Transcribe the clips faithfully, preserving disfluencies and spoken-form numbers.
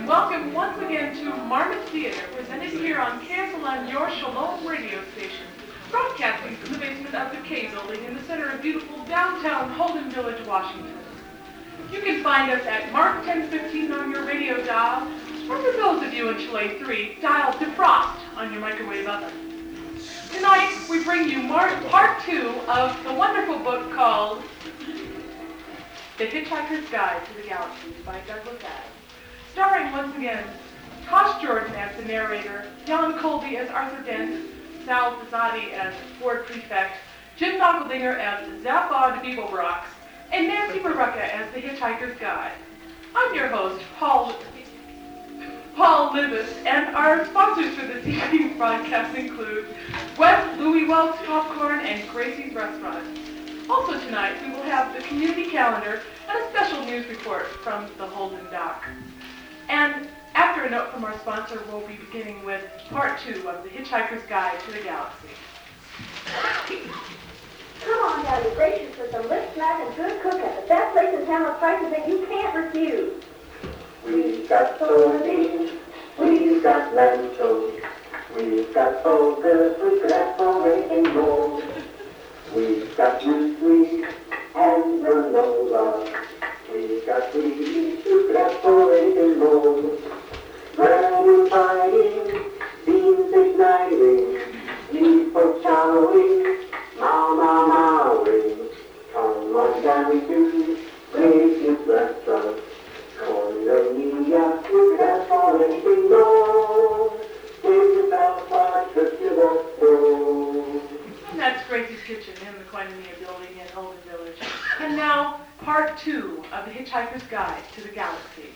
Welcome once again to Marmot Theater, presented here on K S L M, your Shalom radio station, broadcasting from the basement of the K Building in the center of beautiful downtown Holden Village, Washington. You can find us at Mark ten fifteen on your radio dial, or for those of you in Chalet three, dial Defrost on your microwave oven. Tonight, we bring you Mar- part two of the wonderful book called The Hitchhiker's Guide to the Galaxy by Douglas Adams. Starring once again, Tosh Jordan as the narrator, Jan Colby as Arthur Dent, Sal Pizzati as Ford Prefect, Jim Dockeldinger as Zaphod Beeblebrox, and Nancy Barucka as the Hitchhiker's Guide. I'm your host, Paul Paul Libas, and our sponsors for this evening's broadcast include West Louis Wells Popcorn and Gracie's Restaurant. Also tonight, we will have the community calendar and a special news report from the Holden Dock. And after a note from our sponsor, we'll be beginning with part two of The Hitchhiker's Guide to the Galaxy. Come on down to Gracious for some lip snack and good cook at the best place in town with prices that you can't refuse. We've got sardines, we've got lentils, we've got ogres, we've got porridge and rolls. We've got muesli and granola, we've got sweeties, we've got porridge and rolls. Bread and fighting, beans igniting, beef for showering, ma ma ma-wing. Come on down to Gracie's Restaurant. Cornelia, you got porridge and rolls. Give yourself a trip to the store. And that's Gracie's Kitchen in the Koinonia Building in Holden Village. And now, part two of The Hitchhiker's Guide to the Galaxy.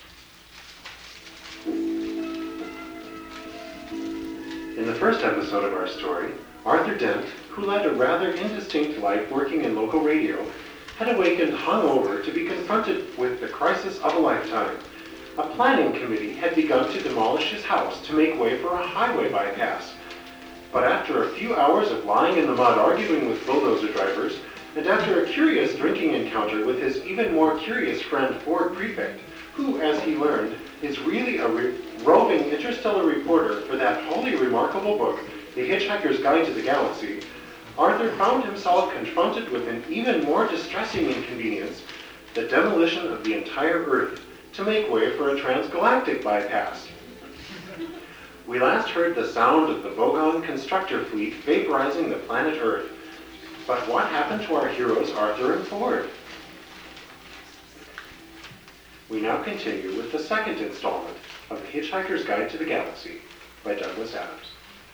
In the first episode of our story, Arthur Dent, who led a rather indistinct life working in local radio, had awakened hungover to be confronted with the crisis of a lifetime. A planning committee had begun to demolish his house to make way for a highway bypass. But after a few hours of lying in the mud arguing with bulldozer drivers, and after a curious drinking encounter with his even more curious friend Ford Prefect, who, as he learned, is really a re- roving interstellar reporter for that wholly remarkable book, The Hitchhiker's Guide to the Galaxy, Arthur found himself confronted with an even more distressing inconvenience, the demolition of the entire Earth to make way for a transgalactic bypass. We last heard the sound of the Vogon constructor fleet vaporizing the planet Earth. But what happened to our heroes Arthur and Ford? We now continue with the second installment of The Hitchhiker's Guide to the Galaxy by Douglas Adams.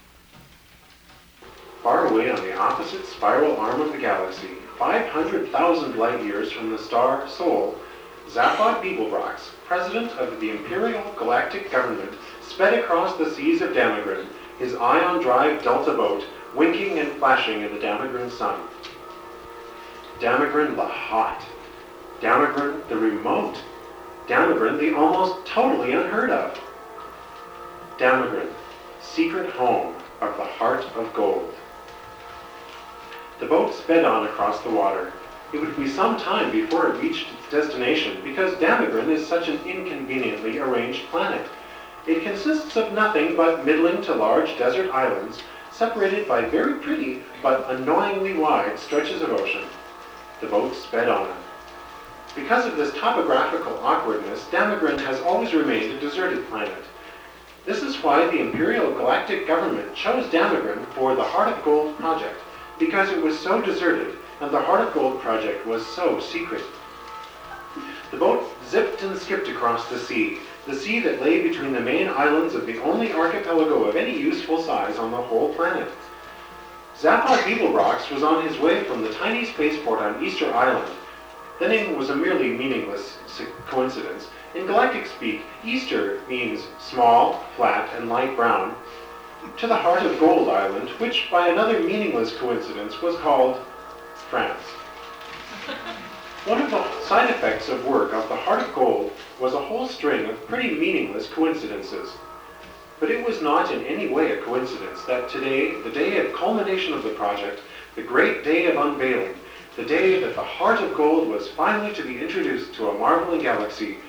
Far away on the opposite spiral arm of the galaxy, five hundred thousand light years from the star Sol, Zaphod Beeblebrox, president of the Imperial Galactic Government, sped across the seas of Damagran, his ion-drive delta boat winking and flashing in the Damagran sun. Damagran the hot. Damagran the remote. Damagran the almost totally unheard of. Damagran, secret home of the Heart of Gold. The boat sped on across the water. It would be some time before it reached its destination because Damagran is such an inconveniently arranged planet. It consists of nothing but middling to large desert islands separated by very pretty but annoyingly wide stretches of ocean. The boat sped on. Because of this topographical awkwardness, Damagran has always remained a deserted planet. This is why the Imperial Galactic Government chose Damagran for the Heart of Gold project, because it was so deserted and the Heart of Gold project was so secret. The boat zipped and skipped across the sea, the sea that lay between the main islands of the only archipelago of any useful size on the whole planet. Zaphod Beeblebrox was on his way from the tiny spaceport on Easter Island. The name was a merely meaningless coincidence. In galactic speak, Easter means small, flat, and light brown, to the Heart of Gold Island, which by another meaningless coincidence was called France. One of the side effects of work of the Heart of Gold was a whole string of pretty meaningless coincidences. But it was not in any way a coincidence that today, the day of culmination of the project, the great day of unveiling, the day that the Heart of Gold was finally to be introduced to a marveling galaxy,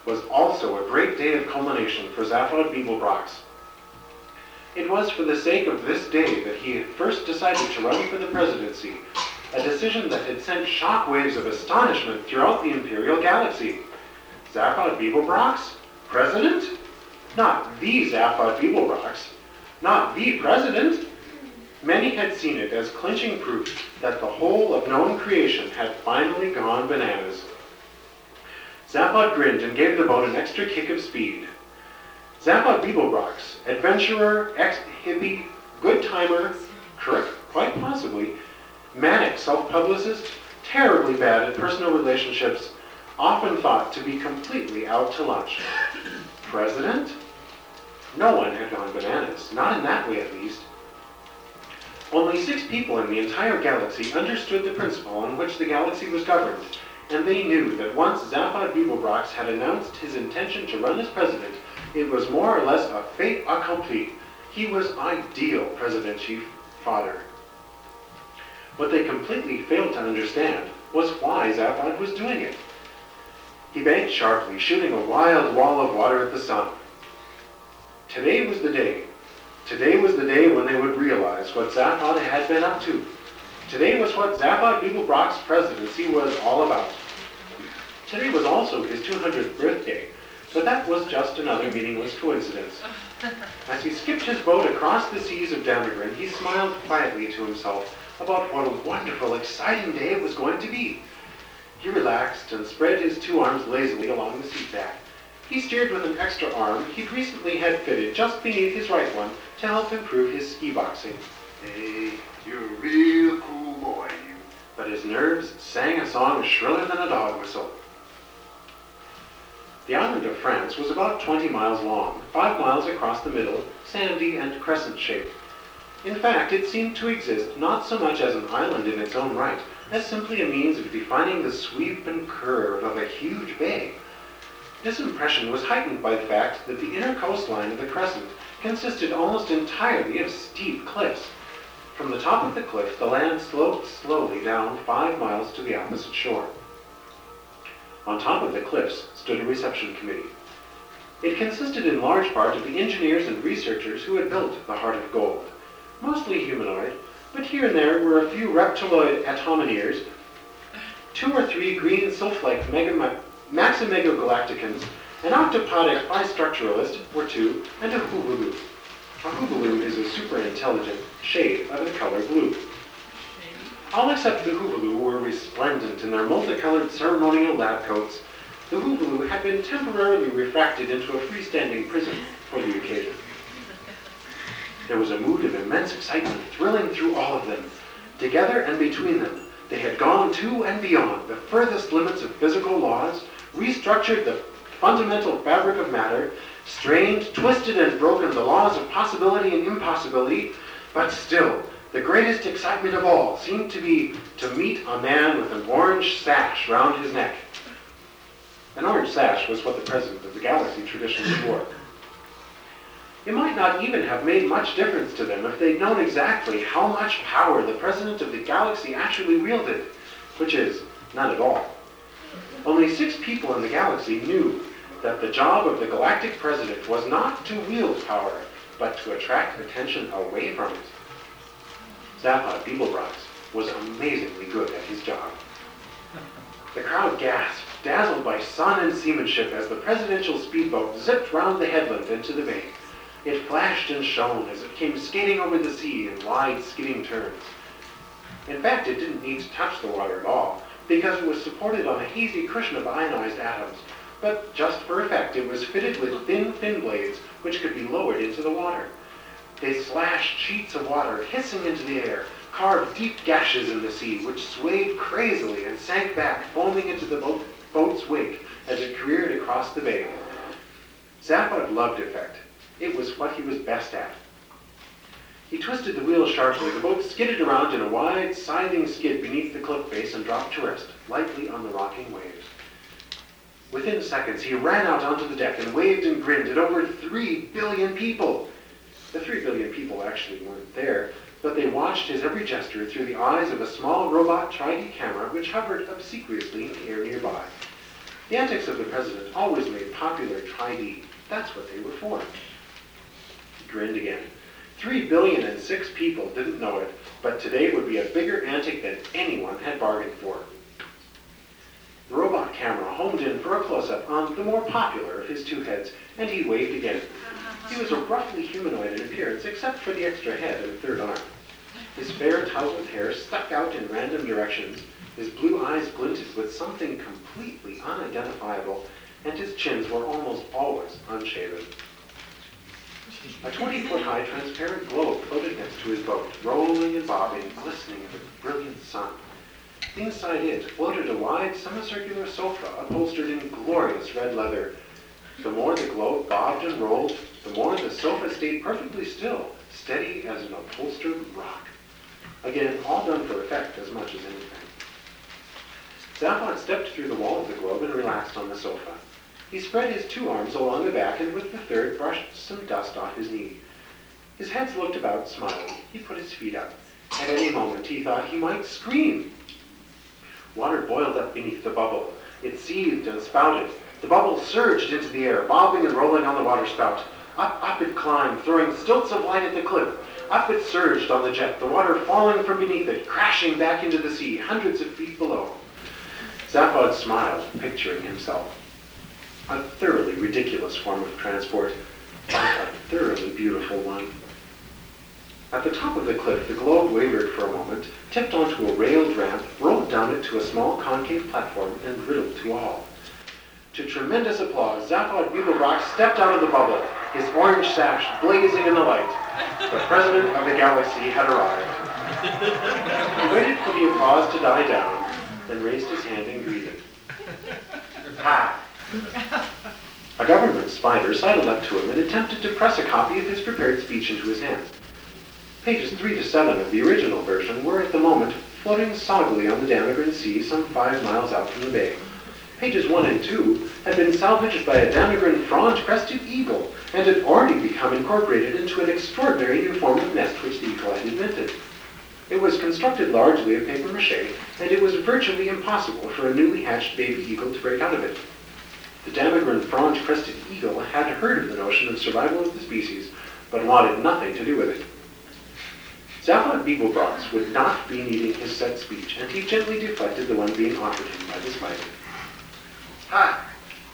was also a great day of culmination for Zaphod Beeblebrox. It was for the sake of this day that he had first decided to run for the presidency, a decision that had sent shockwaves of astonishment throughout the Imperial Galaxy. Zaphod Beeblebrox? President? Not the Zaphod Beeblebrox. Not the president. Many had seen it as clinching proof that the whole of known creation had finally gone bananas. Zaphod grinned and gave the boat an extra kick of speed. Zaphod Beeblebrox, adventurer, ex-hippie, good-timer, crook, quite possibly, manic self-publicist, terribly bad at personal relationships, often thought to be completely out to lunch. President? No one had gone bananas, not in that way at least. Only six people in the entire galaxy understood the principle on which the galaxy was governed, and they knew that once Zaphod Beeblebrox had announced his intention to run as president, it was more or less a fait accompli. He was ideal President-Chief Fodder. What they completely failed to understand was why Zaphod was doing it. He banked sharply, shooting a wild wall of water at the sun. Today was the day. Today was the day when they would realize what Zaphod had been up to. Today was what Zaphod Beeblebrox's presidency was all about. Today was also his two hundredth birthday, but that was just another meaningless coincidence. As he skipped his boat across the seas of Damagran, he smiled quietly to himself about what a wonderful, exciting day it was going to be. He relaxed and spread his two arms lazily along the seat back. He steered with an extra arm he'd recently had fitted just beneath his right one to help improve his ski boxing. Hey, you're a real cool boy, you. But his nerves sang a song shriller than a dog whistle. The island of France was about twenty miles long, five miles across the middle, sandy and crescent-shaped. In fact, it seemed to exist not so much as an island in its own right, as simply a means of defining the sweep and curve of a huge bay. This impression was heightened by the fact that the inner coastline of the crescent consisted almost entirely of steep cliffs. From the top of the cliff, the land sloped slowly down five miles to the opposite shore. On top of the cliffs stood a reception committee. It consisted in large part of the engineers and researchers who had built the Heart of Gold, mostly humanoid, but here and there were a few reptiloid atomineers, two or three green sylph-like mega Maximego-galacticans, an octopodic bistructuralist or two, and a hoobaloo. A hoobaloo is a super-intelligent shade of the color blue. All except the hoobaloo were resplendent in their multicolored ceremonial lab coats. The hoobaloo had been temporarily refracted into a freestanding prism for the occasion. There was a mood of immense excitement thrilling through all of them. Together and between them, they had gone to and beyond the furthest limits of physical laws, restructured the fundamental fabric of matter, strained, twisted, and broken the laws of possibility and impossibility, but still, the greatest excitement of all seemed to be to meet a man with an orange sash round his neck. An orange sash was what the president of the galaxy traditionally wore. It might not even have made much difference to them if they'd known exactly how much power the president of the galaxy actually wielded, which is, none at all. Only six people in the galaxy knew that the job of the galactic president was not to wield power, but to attract attention away from it. Zaphod Beeblebrox was amazingly good at his job. The crowd gasped, dazzled by sun and seamanship as the presidential speedboat zipped round the headland into the bay. It flashed and shone as it came skating over the sea in wide, skidding turns. In fact, it didn't need to touch the water at all, because it was supported on a hazy cushion of ionized atoms, but just for effect it was fitted with thin fin blades which could be lowered into the water. They slashed sheets of water hissing into the air, carved deep gashes in the sea which swayed crazily and sank back, foaming into the boat, boat's wake as it careered across the bay. Zaphod loved effect. It was what he was best at. He twisted the wheel sharply. The boat skidded around in a wide, scything skid beneath the cliff face and dropped to rest, lightly on the rocking waves. Within seconds, he ran out onto the deck and waved and grinned at over three billion people. The three billion people actually weren't there, but they watched his every gesture through the eyes of a small robot tri-D camera which hovered obsequiously in the air nearby. The antics of the president always made popular Tri-D. That's what they were for. He grinned again. Three billion and six people didn't know it, but today would be a bigger antic than anyone had bargained for. The robot camera homed in for a close-up on the more popular of his two heads, and he waved again. He was a roughly humanoid in appearance, except for the extra head and third arm. His fair tousled hair stuck out in random directions, his blue eyes glinted with something completely unidentifiable, and his chins were almost always unshaven. A twenty-foot-high transparent globe floated next to his boat, rolling and bobbing, glistening in the brilliant sun. Inside it floated a wide semicircular sofa upholstered in glorious red leather. The more the globe bobbed and rolled, the more the sofa stayed perfectly still, steady as an upholstered rock. Again, all done for effect as much as anything. Zaphod stepped through the wall of the globe and relaxed on the sofa. He spread his two arms along the back and with the third brushed some dust off his knee. His head looked about, smiling. He put his feet up. At any moment he thought he might scream. Water boiled up beneath the bubble. It seethed and spouted. The bubble surged into the air, bobbing and rolling on the water spout. Up, up it climbed, throwing stilts of light at the cliff. Up it surged on the jet, the water falling from beneath it, crashing back into the sea, hundreds of feet below. Zaphod smiled, picturing himself. A thoroughly ridiculous form of transport, but a thoroughly beautiful one. At the top of the cliff, the globe wavered for a moment, tipped onto a railed ramp, rolled down it to a small concave platform, and riddled to all. To tremendous applause, Zaphod Beeblebrox stepped out of the bubble, his orange sash blazing in the light. The president of the galaxy had arrived. He waited for the applause to die down, then raised his hand and greeted. Hi. A government spider sidled up to him and attempted to press a copy of his prepared speech into his hand. Pages three to seven of the original version were at the moment floating soggily on the Damagran Sea some five miles out from the bay. Pages one and two had been salvaged by a Damagran frond-crested eagle and had already become incorporated into an extraordinary new form of nest which the eagle had invented. It was constructed largely of papier-mâché, and it was virtually impossible for a newly hatched baby eagle to break out of it. The Damagran frond-crested eagle had heard of the notion of survival of the species, but wanted nothing to do with it. Zaphod Beeblebrox would not be needing his set speech, and he gently deflected the one being offered him by the spider. Hi.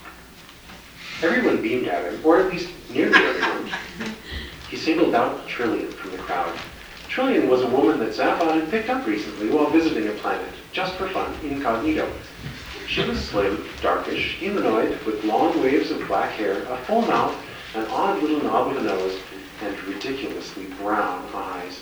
Everyone beamed at him, or at least nearly everyone. He singled out Trillian from the crowd. Trillian was a woman that Zaphod had picked up recently while visiting a planet, just for fun, incognito. She was slim, darkish, humanoid, with long waves of black hair, a full mouth, an odd little knob of a nose, and ridiculously brown eyes.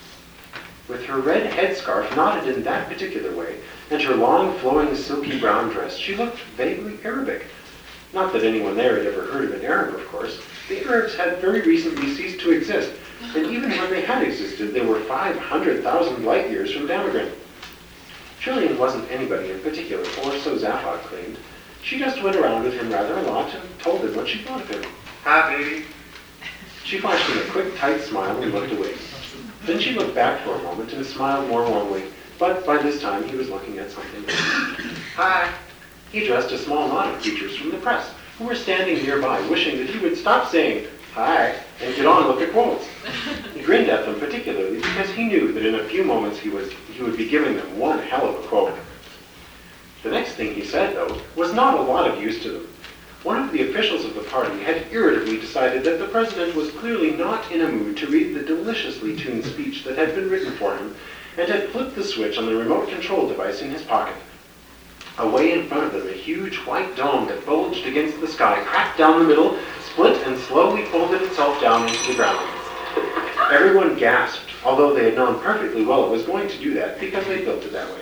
With her red headscarf knotted in that particular way, and her long, flowing, silky brown dress, she looked vaguely Arabic. Not that anyone there had ever heard of an Arab, of course. The Arabs had very recently ceased to exist, and even when they had existed, they were five hundred thousand light years from Damagran. Trillian wasn't anybody in particular, or so Zaphod claimed. She just went around with him rather a lot and told him what she thought of him. Hi, baby. She flashed him a quick, tight smile and looked away. Then she looked back for a moment and smiled more warmly, but by this time he was looking at something else. Hi. He addressed a small knot of creatures from the press, who were standing nearby, wishing that he would stop saying, hi, and get on with the quotes. He grinned at them particularly because he knew that in a few moments he, was, he would be giving them one hell of a quote. The next thing he said, though, was not a lot of use to them. One of the officials of the party had irritably decided that the president was clearly not in a mood to read the deliciously tuned speech that had been written for him, and had flipped the switch on the remote control device in his pocket. Away in front of them, a huge white dome that bulged against the sky cracked down the middle, split, and slowly folded itself down into the ground. Everyone gasped, although they had known perfectly well it was going to do that because they built it that way.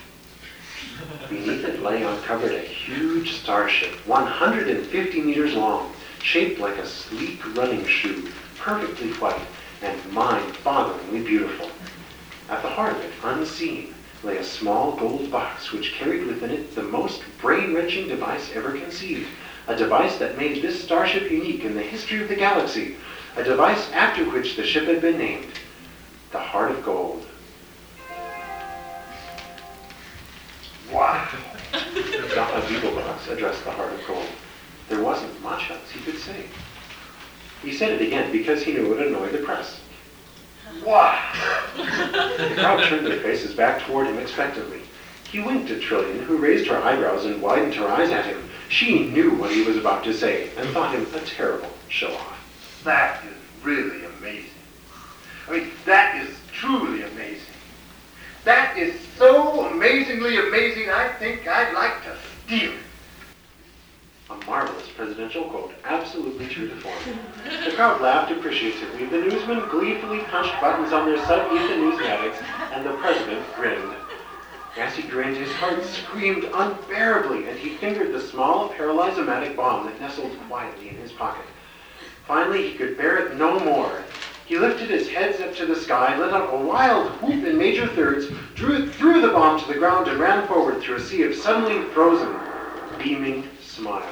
Beneath it lay uncovered a huge starship, one hundred fifty meters long, shaped like a sleek running shoe, perfectly white, and mind-bogglingly beautiful. At the heart of it, unseen, lay a small gold box which carried within it the most brain-wrenching device ever conceived, a device that made this starship unique in the history of the galaxy, a device after which the ship had been named, the Heart of Gold. Wow! Zaphod Beeblebrox once addressed the heart of gold. There wasn't much else he could say. He said it again because he knew it would annoy the press. Wow. The crowd turned their faces back toward him expectantly. He winked at Trillian, who raised her eyebrows and widened her eyes at him. She knew what he was about to say and thought him a terrible show-off. That is really amazing. I mean, that is truly amazing. That is so amazingly amazing, I think I'd like to steal it. A marvelous presidential quote, absolutely true to form. The crowd laughed appreciatively, the newsmen gleefully punched buttons on their sub-Ethan Newsmatics, and the president grinned. As he grinned, his heart screamed unbearably, and he fingered the small paralyzomatic bomb that nestled quietly in his pocket. Finally, he could bear it no more. He lifted his heads up to the sky, let out a wild whoop in major thirds, drew, threw the bomb to the ground, and ran forward through a sea of suddenly frozen, beaming smiles.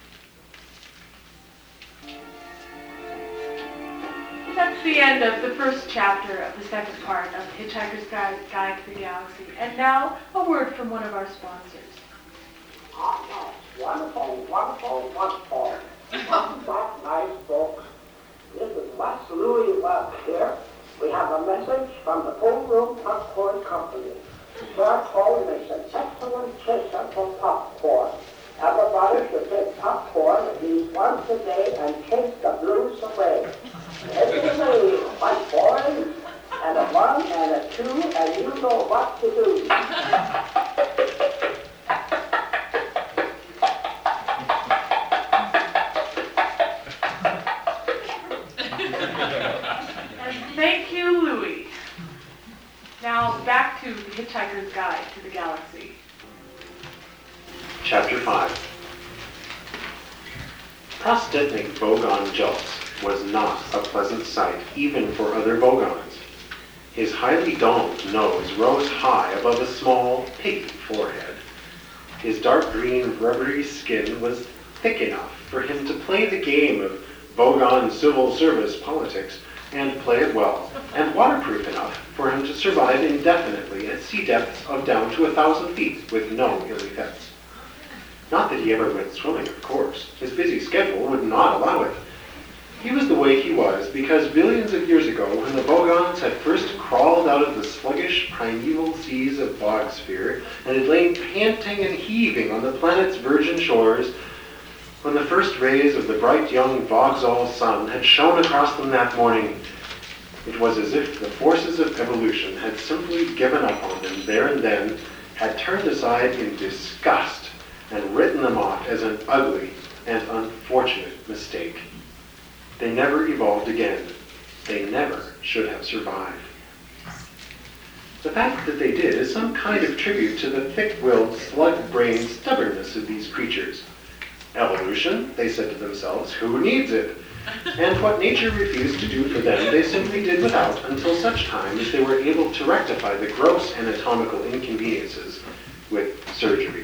That's the end of the first chapter of the second part of Hitchhiker's Guide, Guide to the Galaxy. And now, a word from one of our sponsors. Ah, yes. Wonderful, wonderful, wonderful. Welcome back, nice folks. This is Wes Louis Webb here. We have a message from the Full Room Popcorn Company. Sir Paul makes an excellent chaser for popcorn. Everybody should take popcorn at least once a day and chase the blues away. Take it away, my boys. And a one and a two, and you know what to do. Thank you, Louis. Now, back to the Hitchhiker's Guide to the Galaxy. Chapter five. Prostetnik Vogon Julks was not a pleasant sight, even for other Vogons. His highly domed nose rose high above a small, piggy forehead. His dark green, rubbery skin was thick enough for him to play the game of Vogon civil service politics and play it well, and waterproof enough for him to survive indefinitely at sea depths of down to a thousand feet with no ill effects. Not that he ever went swimming, of course. His busy schedule would not allow it. He was the way he was because billions of years ago, when the Vogons had first crawled out of the sluggish primeval seas of Bogsphere and had lain panting and heaving on the planet's virgin shores, when the first rays of the bright young Vogzal sun had shone across them that morning, it was as if the forces of evolution had simply given up on them there and then, had turned aside in disgust, and written them off as an ugly and unfortunate mistake. They never evolved again. They never should have survived. The fact that they did is some kind of tribute to the thick-willed, slug-brained stubbornness of these creatures. Evolution, they said to themselves, who needs it? And what nature refused to do for them, they simply did without until such time as they were able to rectify the gross anatomical inconveniences with surgery.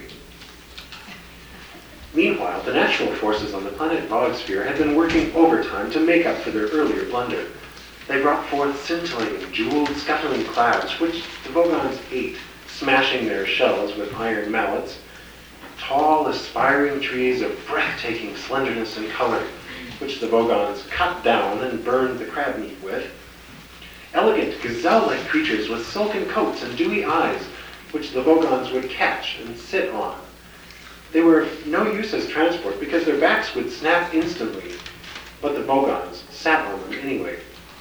Meanwhile, the natural forces on the planet Bogsphere had been working overtime to make up for their earlier blunder. They brought forth scintillating, jeweled, scuttling clouds, which the Vogons ate, smashing their shells with iron mallets. Tall, aspiring trees of breathtaking slenderness and color, which the Vogons cut down and burned the crab meat with. Elegant, gazelle-like creatures with silken coats and dewy eyes, which the Vogons would catch and sit on. They were of no use as transport because their backs would snap instantly, but the Vogons sat on them anyway.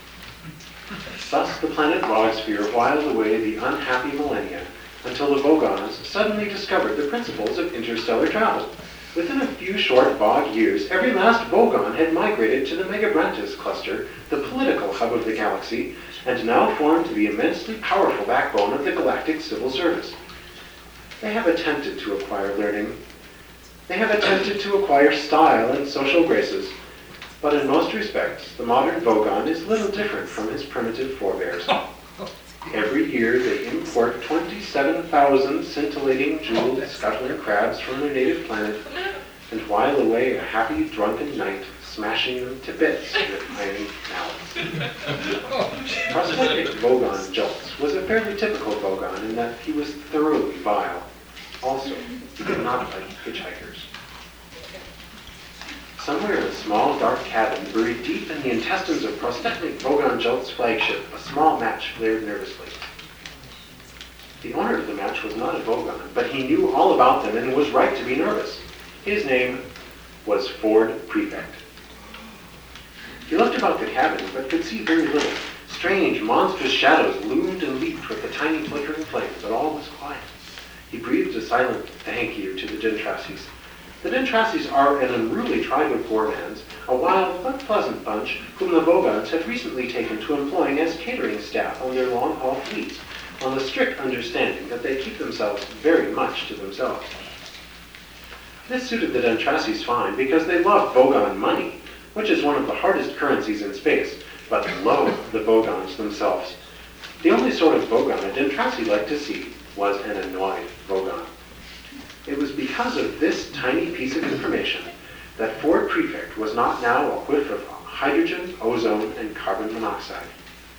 Thus the planet Bogsphere whiled away the unhappy millennia until the Vogons suddenly discovered the principles of interstellar travel. Within a few short Bog years, every last Vogon had migrated to the Megabrantis cluster, the political hub of the galaxy, and now formed the immensely powerful backbone of the galactic civil service. They have attempted to acquire learning. They have attempted to acquire style and social graces, but in most respects, the modern Vogon is little different from his primitive forebears. Every year they import twenty-seven thousand scintillating, jeweled, scuttling crabs from their native planet and while away a happy, drunken night, smashing them to bits with iron mallets. Prosthetic Vogon Julks was a fairly typical Vogon in that he was thoroughly vile. Also, he did not like hitchhikers. Somewhere in a small, dark cabin, buried deep in the intestines of Prostetnik Vogon Jelt's flagship, a small match flared nervously. The owner of the match was not a Vogon, but he knew all about them and was right to be nervous. His name was Ford Prefect. He looked about the cabin, but could see very little. Strange, monstrous shadows loomed and leaped with the tiny flickering flame, but all was quiet. He breathed a silent thank you to the Dentrasis. The Dentrasis are an unruly tribe of gourmands, a wild but pleasant bunch whom the Vogons had recently taken to employing as catering staff on their long-haul fleets, on the strict understanding that they keep themselves very much to themselves. This suited the Dentrasis fine because they loved Vogon money, which is one of the hardest currencies in space, but loathed the Vogons themselves. The only sort of Vogon a Dentrasi liked to see was an annoyed Vogon. It was because of this tiny piece of information that Ford Prefect was not now a whiff of hydrogen, ozone, and carbon monoxide.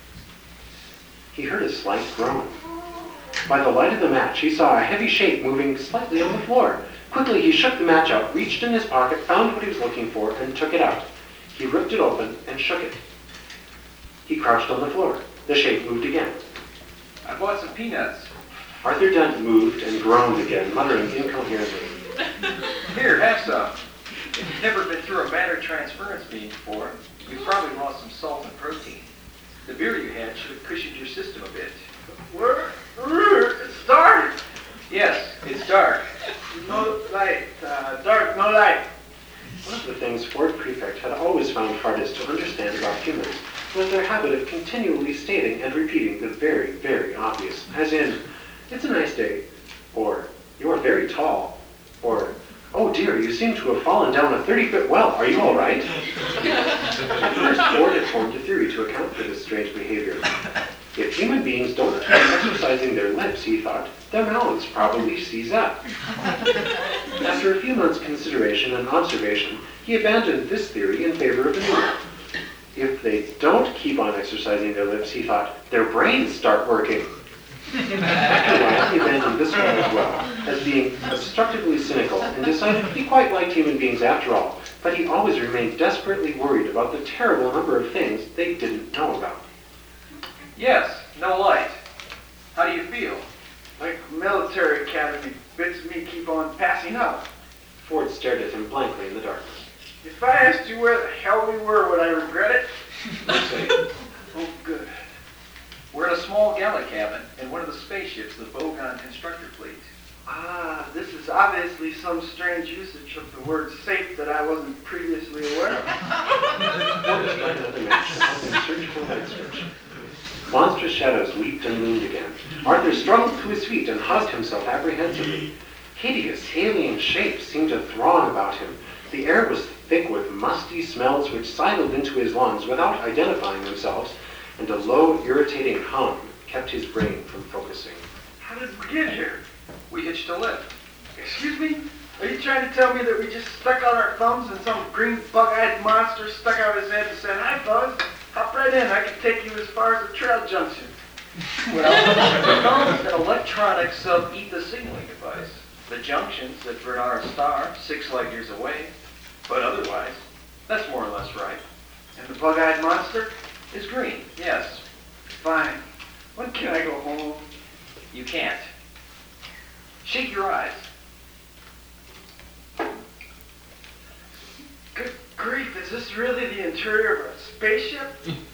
He heard a slight groan. By the light of the match, he saw a heavy shape moving slightly on the floor. Quickly, he shook the match out, reached in his pocket, found what he was looking for, and took it out. He ripped it open and shook it. He crouched on the floor. The shape moved again. I bought some peanuts. Arthur Dent moved and groaned again, muttering incoherently. Here, have some. If you've never been through a matter transference meeting before, you've probably lost some salt and protein. The beer you had should have cushioned your system a bit. Where? It's dark. Yes, it's dark. No light. Uh, dark, no light. One of the things Ford Prefect had always found hardest to understand about humans was their habit of continually stating and repeating the very, very obvious, as in, it's a nice day, or you are very tall, or oh dear, you seem to have fallen down a thirty-foot well, are you all right? At first, Ford had formed a theory to account for this strange behavior. If human beings don't keep exercising their lips, he thought, their mouths probably seize up. After a few months' consideration and observation, he abandoned this theory in favor of a new one. If they don't keep on exercising their lips, he thought, their brains start working. After a while, he abandoned this one as well, as being obstructively cynical, and decided he quite liked human beings after all, but he always remained desperately worried about the terrible number of things they didn't know about. Yes, no light. How do you feel? Like military academy bits me keep on passing out. Ford stared at him blankly in the darkness. If I asked you where the hell we were, would I regret it? Oh, good. We're in a small galley cabin in one of the spaceships of the Vogon constructor fleet. Ah, this is obviously some strange usage of the word safe that I wasn't previously aware of. Ford started another match to help him search for light switch. Monstrous shadows leaped and loomed again. Arthur struggled to his feet and hugged himself apprehensively. Hideous alien shapes seemed to throng about him. The air was thick with musty smells which sidled into his lungs without identifying themselves, and a low, irritating hum kept his brain from focusing. How did we get here? We hitched a lift. Excuse me? Are you trying to tell me that we just stuck out our thumbs and some green bug-eyed monster stuck out his head and said, "Hi, Buzz, hop right in. I can take you as far as the trail junction." Well, the thumbs and electronics of eat the signaling device. The junctions that for our star, six light years away. But otherwise, that's more or less right. And the bug-eyed monster? Is green, yes. Fine. When can I go home? You can't. Shake your eyes. Good grief, is this really the interior of a spaceship?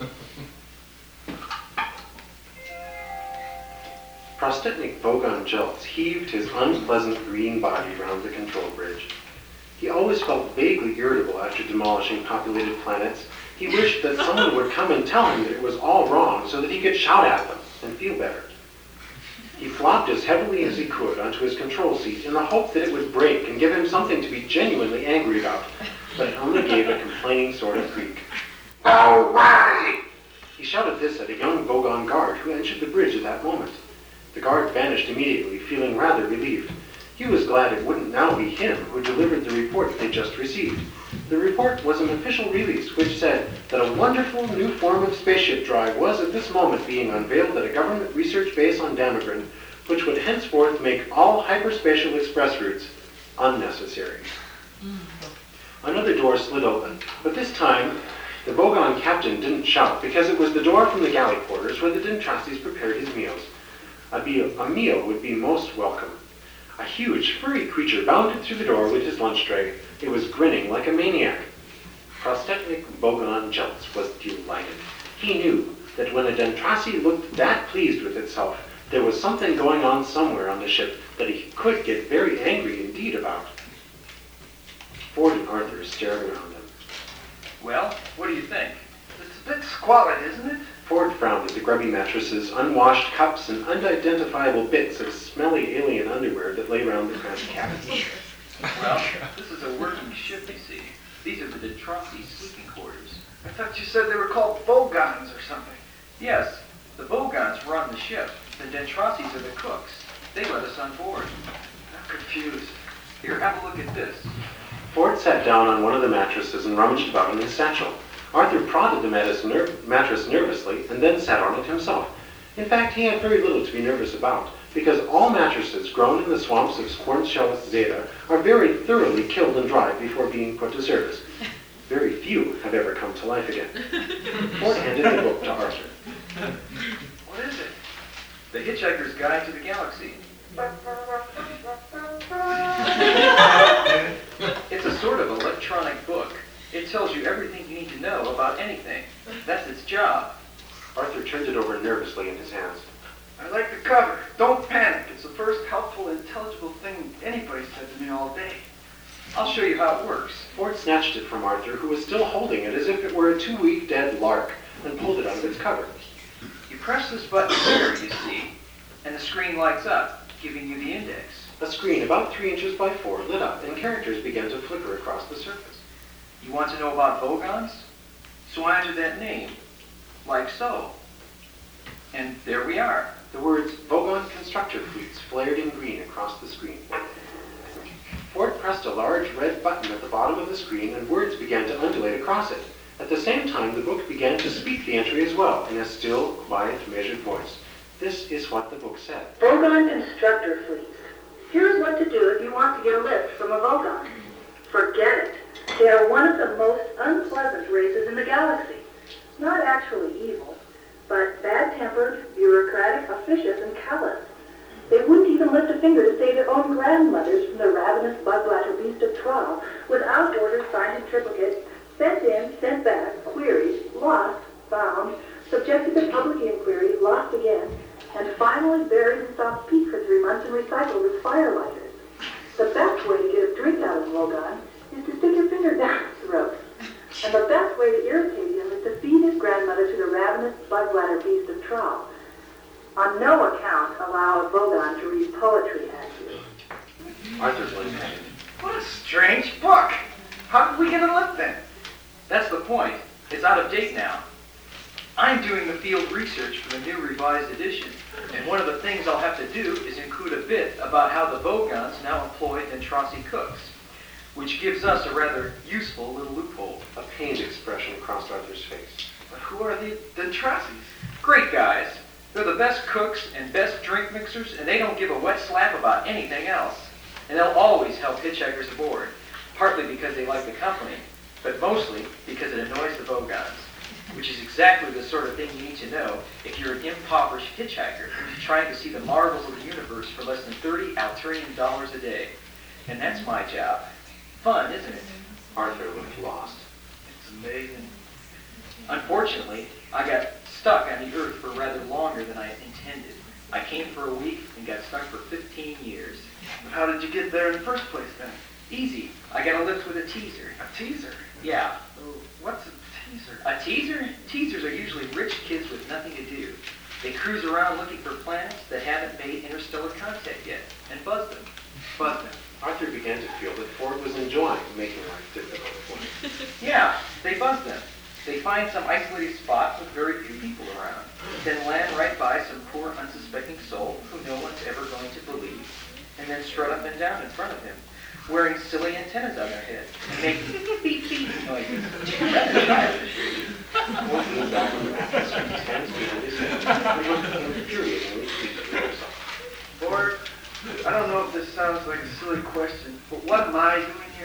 Prostetnik Vogon Jeltz heaved his unpleasant green body round the control bridge. He always felt vaguely irritable after demolishing populated planets. He wished that someone would come and tell him that it was all wrong so that he could shout at them and feel better. He flopped as heavily as he could onto his control seat in the hope that it would break and give him something to be genuinely angry about, but it only gave a complaining sort of creak. All right! He shouted this at a young Vogon guard who entered the bridge at that moment. The guard vanished immediately, feeling rather relieved. He was glad it wouldn't now be him who delivered the report they just received. The report was an official release which said that a wonderful new form of spaceship drive was at this moment being unveiled at a government research base on Damagran, which would henceforth make all hyperspatial express routes unnecessary. Another door slid open, but this time the Vogon captain didn't shout because it was the door from the galley quarters where the Dentrasis prepared his meals. A meal, a meal would be most welcome. A huge, furry creature bounded through the door with his lunch tray. It was grinning like a maniac. Prostetnik Vogon Jeltz was delighted. He knew that when a Dentrasi looked that pleased with itself, there was something going on somewhere on the ship that he could get very angry indeed about. Ford and Arthur stared around them. Well, what do you think? It's a bit squalid, isn't it? Ford frowned at the grubby mattresses, unwashed cups, and unidentifiable bits of smelly alien underwear that lay around the cramped cabin. Well, this is a working ship, you see. These are the Dentrasi sleeping quarters. I thought you said they were called Vogons or something. Yes, the Vogons run the ship. The Dentrasis are the cooks. They let us on board. I'm confused. Here, have a look at this. Ford sat down on one of the mattresses and rummaged about in his satchel. Arthur prodded the mattress, ner- mattress nervously and then sat on it himself. In fact, he had very little to be nervous about, because all mattresses grown in the swamps of Squornschellus Zeta are very thoroughly killed and dried before being put to service. Very few have ever come to life again. Ford handed the book to Arthur. What is it? The Hitchhiker's Guide to the Galaxy. It's a sort of electronic book. It tells you everything you need to know about anything. That's its job. Arthur turned it over nervously in his hands. I like the cover. Don't panic. It's the first helpful, intelligible thing anybody said to me all day. I'll show you how it works. Ford snatched it from Arthur, who was still holding it as if it were a two-week dead lark, and pulled it out of its cover. You press this button here, you see, and the screen lights up, giving you the index. A screen about three inches by four lit up, and characters began to flicker across the surface. You want to know about Vogons? So I enter that name, like so. And there we are. The words Vogon Constructor Fleets flared in green across the screen. Ford pressed a large red button at the bottom of the screen, and words began to undulate across it. At the same time, the book began to speak the entry as well, in a still, quiet, measured voice. This is what the book said. Vogon Constructor Fleets. Here's what to do if you want to get a lift from a Vogon. Forget it. They are one of the most unpleasant races in the galaxy. Not actually evil, but bad-tempered, bureaucratic, officious, and callous. They wouldn't even lift a finger to save their own grandmothers from the ravenous bug-bladder beast of Trial without orders signed in triplicate, sent in, sent back, queried, lost, found, subjected to public inquiry, lost again, and finally buried in South Peak for three months and recycled as firelighters. The best way to get a drink out of Vogon is to stick your finger down his throat. And the best way to irritate him is to feed his grandmother to the ravenous bug-bladder beast of Trial. On no account allow a Vogon to read poetry at you. Arthur blinked. What a strange book. How did we get a lift then? That's the point. It's out of date now. I'm doing the field research for the new revised edition, and one of the things I'll have to do is include a bit about how the Vogons now employ Dentrasi cooks, which gives us a rather useful little loophole. A pained expression crossed Arthur's face. But who are the Dentrasis? Great guys. They're the best cooks and best drink mixers, and they don't give a wet slap about anything else. And they'll always help hitchhikers aboard, partly because they like the company, but mostly because it annoys the Vogons, which is exactly the sort of thing you need to know if you're an impoverished hitchhiker trying to see the marvels of the universe for less than thirty Alterian dollars a day. And that's my job. Fun, isn't it? Arthur looked lost. It's amazing. Unfortunately, I got stuck on the Earth for rather longer than I intended. I came for a week and got stuck for fifteen years. But how did you get there in the first place then? Easy. I got a lift with a teaser. A teaser? Yeah. Oh, what's a teaser? A teaser? Teasers are usually rich kids with nothing to do. They cruise around looking for planets that haven't made interstellar contact yet, and buzz them. Buzz them. Arthur began to feel that Ford was enjoying making life difficult for him. Yeah, they buzz them. They find some isolated spot with very few people around, then land right by some poor unsuspecting soul who no one's ever going to believe, and then strut up and down in front of him, wearing silly antennas on their head, and making beep beep noises. Rather childish. Ford leaned back on the mattress with his hands behind his head, and looked infuriatingly pleased with himself. Ford, I don't know if this sounds like a silly question, but what am I doing here?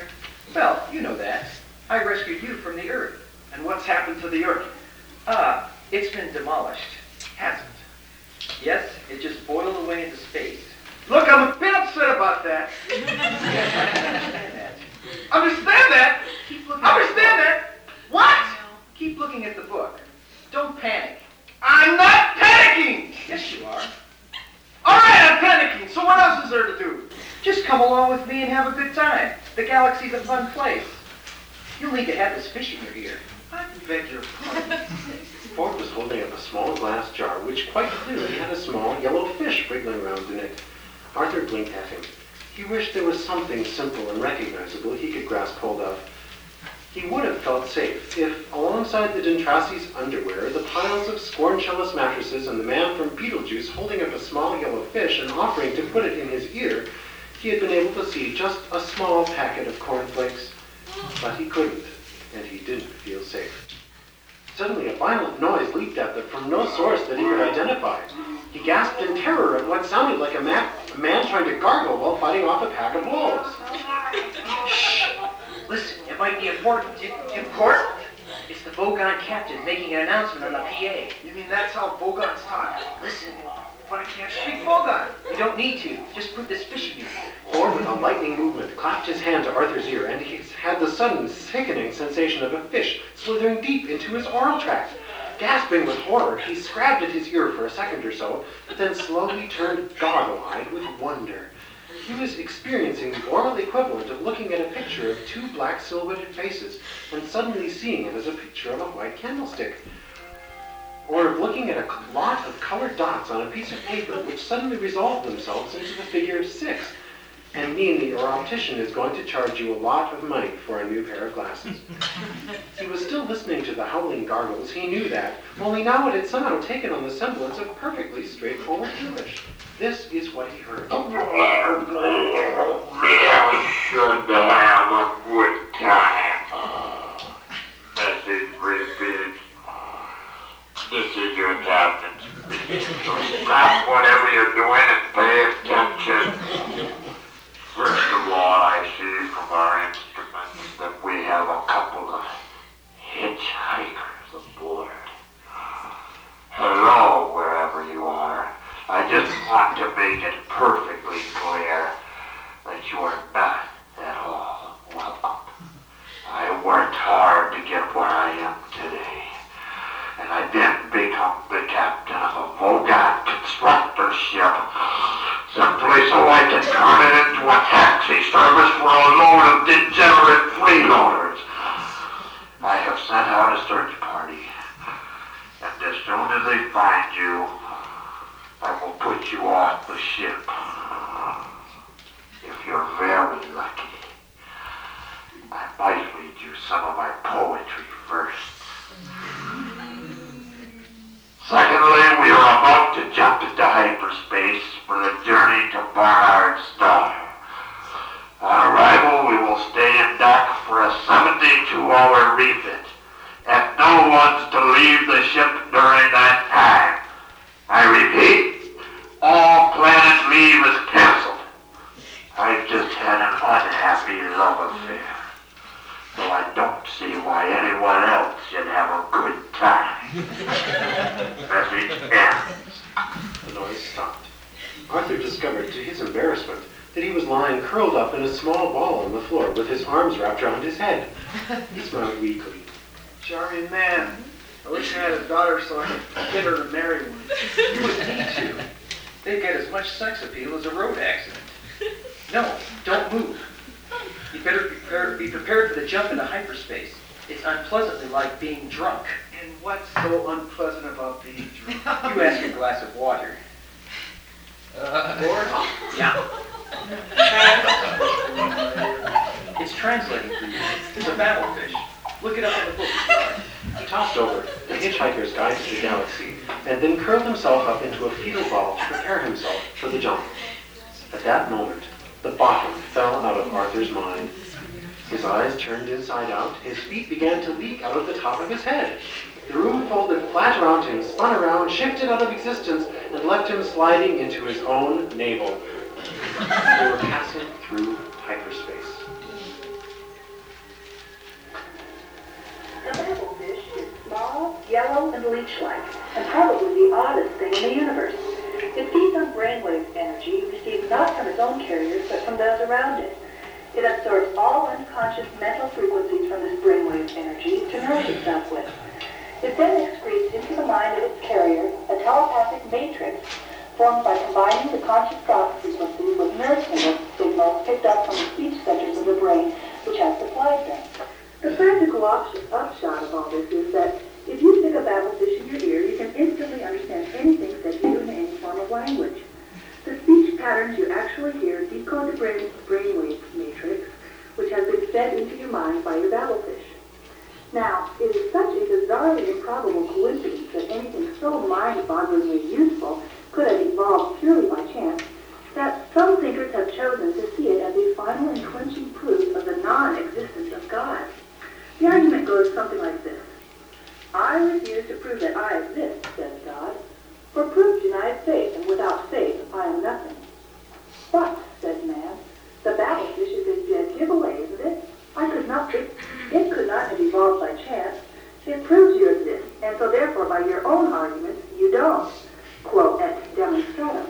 Well, you know that. I rescued you from the Earth. And what's happened to the Earth? Ah, it's been demolished. Hasn't. Yes, it just boiled away into space. Look, I'm a bit upset about that. Understand that. Understand that? Keep looking at Understand the book. that? What? Keep looking at the book. Don't panic. I'm not panicking! Yes, you are. All right, I'm panicking. So what else is there to do? Just come along with me and have a good time. The galaxy's a fun place. You'll need to have this fish in your ear. I beg your pardon. Ford was holding up a small glass jar, which quite clearly had a small yellow fish wriggling around in it. Arthur blinked at him. He wished there was something simple and recognizable he could grasp hold of. He would have felt safe if, alongside the Dentrasi's underwear, the piles of scornchellous mattresses, and the man from Beetlejuice holding up a small yellow fish and offering to put it in his ear, he had been able to see just a small packet of cornflakes. But he couldn't, and he didn't feel safe. Suddenly, a violent noise leaped at them from no source that he could identify. He gasped in terror at what sounded like a man, a man trying to gargle while fighting off a pack of wolves. Shh! Listen, it might be important. Important? It's the Vogon captain making an announcement on the P A. You mean that's how Vogons talk? Listen, But I can't speak Vogon. you don't need to. Just put this fish in you. Ford, with a lightning movement, clapped his hand to Arthur's ear, and he had the sudden, sickening sensation of a fish slithering deep into his oral tract. Gasping with horror, he scrabbed at his ear for a second or so, but then slowly turned goggle-eyed with wonder. He was experiencing the oral equivalent of looking at a picture of two black silhouetted faces and suddenly seeing it as a picture of a white candlestick. Or of looking at a lot of colored dots on a piece of paper which suddenly resolved themselves into the figure six, and mean that your optician is going to charge you a lot of money for a new pair of glasses. He was still listening to the howling gargles, he knew that, only now it had somehow taken on the semblance of perfectly straightforward English. This is what he heard. We should have a good time. Message repeated. This is your captain. Stop whatever you're doing and pay attention. First of all, I see from our instruments that we have a couple of hitchhikers aboard. Hello, wherever you are. I just want to make it perfectly clear that you are not at all welcome. I worked hard to get where I am today, and I didn't become the captain of a Vogon constructor ship simply so I can turn it into a taxi service for a load of degenerate freeloaders. I have sent out a search party, and as soon as they find you, I will put you off the ship. If you're very lucky, I might read you some of my poetry first. Secondly, we are about to jump into hyperspace for the journey to Barnard's Star. On arrival, we will stay in dock for a seventy-two hour refit, and no one's to leave the ship during that time. I repeat, all planet leave is canceled. I've just had an unhappy love affair, so I don't see why anyone else should have a good time. Message ends. The noise stopped. Arthur discovered, to his embarrassment, that he was lying curled up in a small ball on the floor with his arms wrapped around his head. He smiled weakly. Charming man. I wish I had a daughter so I could get her to marry one. You would need to. They get as much sex appeal as a road accident. No, don't move. You better prepare, be prepared for the jump into hyperspace. It's unpleasantly like being drunk. And what's so unpleasant about being drunk? You ask a glass of water. Lord? Yeah. It's translating for you. It's a battlefish. Look it up in the book. He tossed over The Hitchhiker's Guide to the Galaxy, and then curled himself up into a fetal ball to prepare himself for the jump. At that moment, the bottom fell out of Arthur's mind. His eyes turned inside out, his feet began to leak out of the top of his head. The room folded flat around him, spun around, shifted out of existence, and left him sliding into his own navel. They were passing through hyperspace. yellow and leech-like, and probably the oddest thing in the universe. It feeds on brainwave energy received not from its own carriers, but from those around it. It absorbs all unconscious mental frequencies from this brainwave energy to nourish itself with. It then excretes into the mind of its carrier a telepathic matrix formed by combining the conscious thought frequencies with nerve signals picked up from the speech centers of the brain which have supplied them. The practical upshot of all this is that if you stick a babblefish in your ear, you can instantly understand anything said to you in any form of language. The speech patterns you actually hear decode the brain brainwave matrix, which has been fed into your mind by your babblefish. Now, it is such a bizarrely improbable coincidence that anything so mind-bogglingly useful could have evolved purely by chance, that some thinkers have chosen to see it as a final and clinching proof of the non-existence of God. The argument goes something like this. I refuse to prove that I exist, says God, for proof denies faith, and without faith I am nothing. But, says man, the babblefish is a dead giveaway, isn't it? I could not, it, it could not have evolved by chance. It proves you exist, and so therefore by your own arguments, you don't. Quo et demonstratum.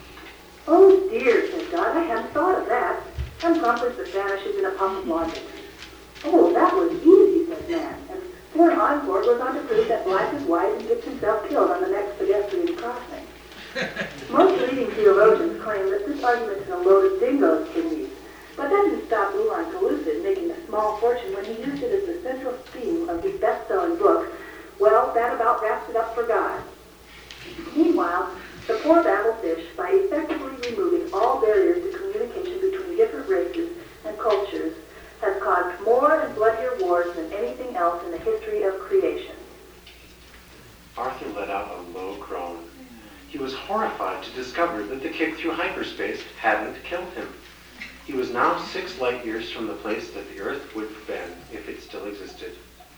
Oh dear, says God, I hadn't thought of that. And promptly but vanishes in a puff of logic. Oh, that was easy, says man, and for an encore goes on to prove that black is white and gets himself killed on the next pedestrian crossing. Most leading theologians claim that this argument is a load of dingoes can use, but that didn't stop Ulan Calusid making a small fortune when he used it as the central theme of his best-selling book, Well, That About Wraps It Up for God. Meanwhile, the poor babblefish, by effectively removing all barriers to communication between different races and cultures, has caused more and bloodier wars than anything else in the history of creation. Arthur let out a low groan. He was horrified to discover that the kick through hyperspace hadn't killed him. He was now six light years from the place that the Earth would have been if it still existed.